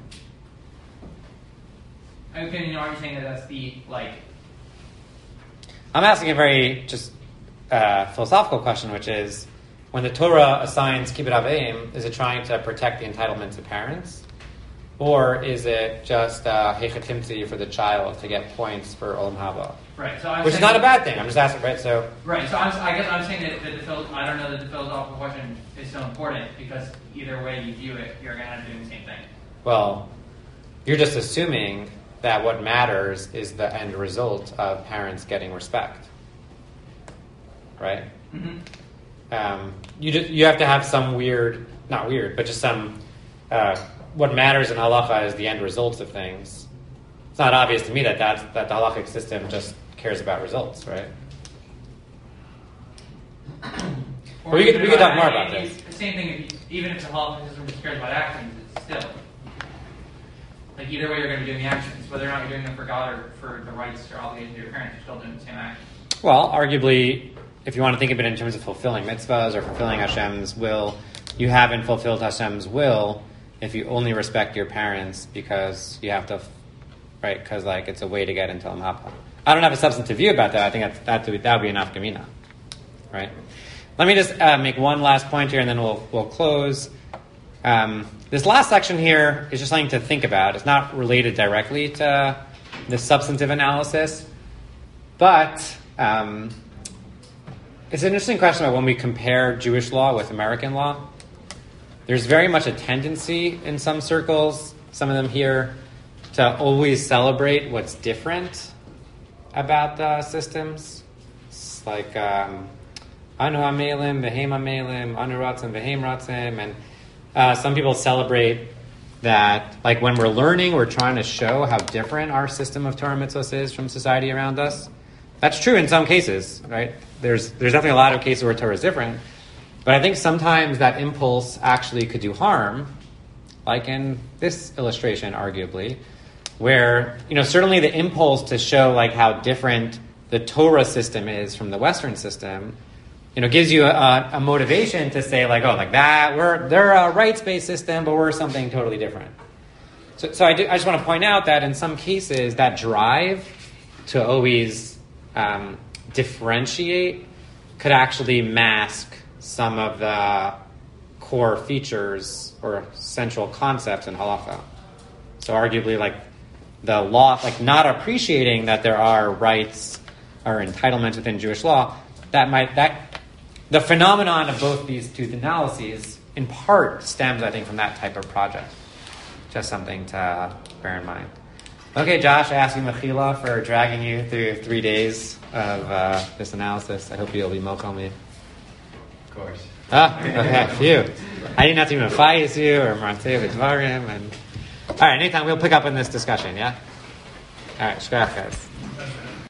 Okay, you know, are you saying that that's the, like... I'm asking a very just uh, philosophical question, which is, when the Torah assigns kibbud av v'em, is it trying to protect the entitlements of parents? Or is it just uh, hechatimtzi for the child to get points for olam haba? Right, so I'm Which is saying- not a bad thing. I'm just asking, right? So Right, so I'm, I guess I'm saying that, that the phil- I don't know that the philosophical question is so important because either way you view it, you're going to end up doing the same thing. well, you're just assuming that what matters is the end result of parents getting respect, right? Mm-hmm. Um, you just, you have to have some weird, not weird, but just some. Uh, what matters in halacha is the end results of things. It's not obvious to me that that's, that the halachic system just cares about results, right? But we could we could talk more about It's this. the same thing, if you, even if the halachic system just cares about actions, it's still. Like either way you're going to be doing the actions, whether or not you're doing them for God or for the rights or obligations of your parents, you're still doing the same action. Well, arguably, if you want to think of it in terms of fulfilling mitzvahs or fulfilling Hashem's will, you haven't fulfilled Hashem's will if you only respect your parents because you have to, right? Because like it's a way to get into Olam Haba. I don't have a substantive view about that. I think that's, that would that would be enough Gemina, right? Let me just uh, make one last point here, and then we'll we'll close. Um, this last section here is just something to think about. It's not related directly to the substantive analysis, but um, it's an interesting question about when we compare Jewish law with American law. There's very much a tendency in some circles, some of them here, to always celebrate what's different about the systems. It's like um, Anu Amelim, Behem Amelim, Anu Ratzim, Behem Ratzim, and uh, some people celebrate that, like when we're learning, we're trying to show how different our system of Torah mitzvos is from society around us. That's true in some cases, right? There's there's definitely a lot of cases where Torah is different. But I think sometimes that impulse actually could do harm, like in this illustration, arguably, where, you know, certainly the impulse to show like how different the Torah system is from the Western system, you know, gives you a, a motivation to say like, oh, like that, we're they're a rights-based system, but we're something totally different. So, so I, do, I just want to point out that in some cases, that drive to always um, differentiate could actually mask some of the core features or central concepts in halacha. So arguably, like the law, like not appreciating that there are rights or entitlements within Jewish law, that might that the phenomenon of both these two analyses in part stems, I think, from that type of project. Just something to bear in mind. Okay, Josh, I ask you mechila for dragging you through three days of uh, this analysis. I hope you'll be mochel me. Of course. Ah, okay, phew. I didn't have to even fight you or Martei V'Dvarim. And all right, anytime we'll pick up in this discussion, yeah? All right, shkach, guys.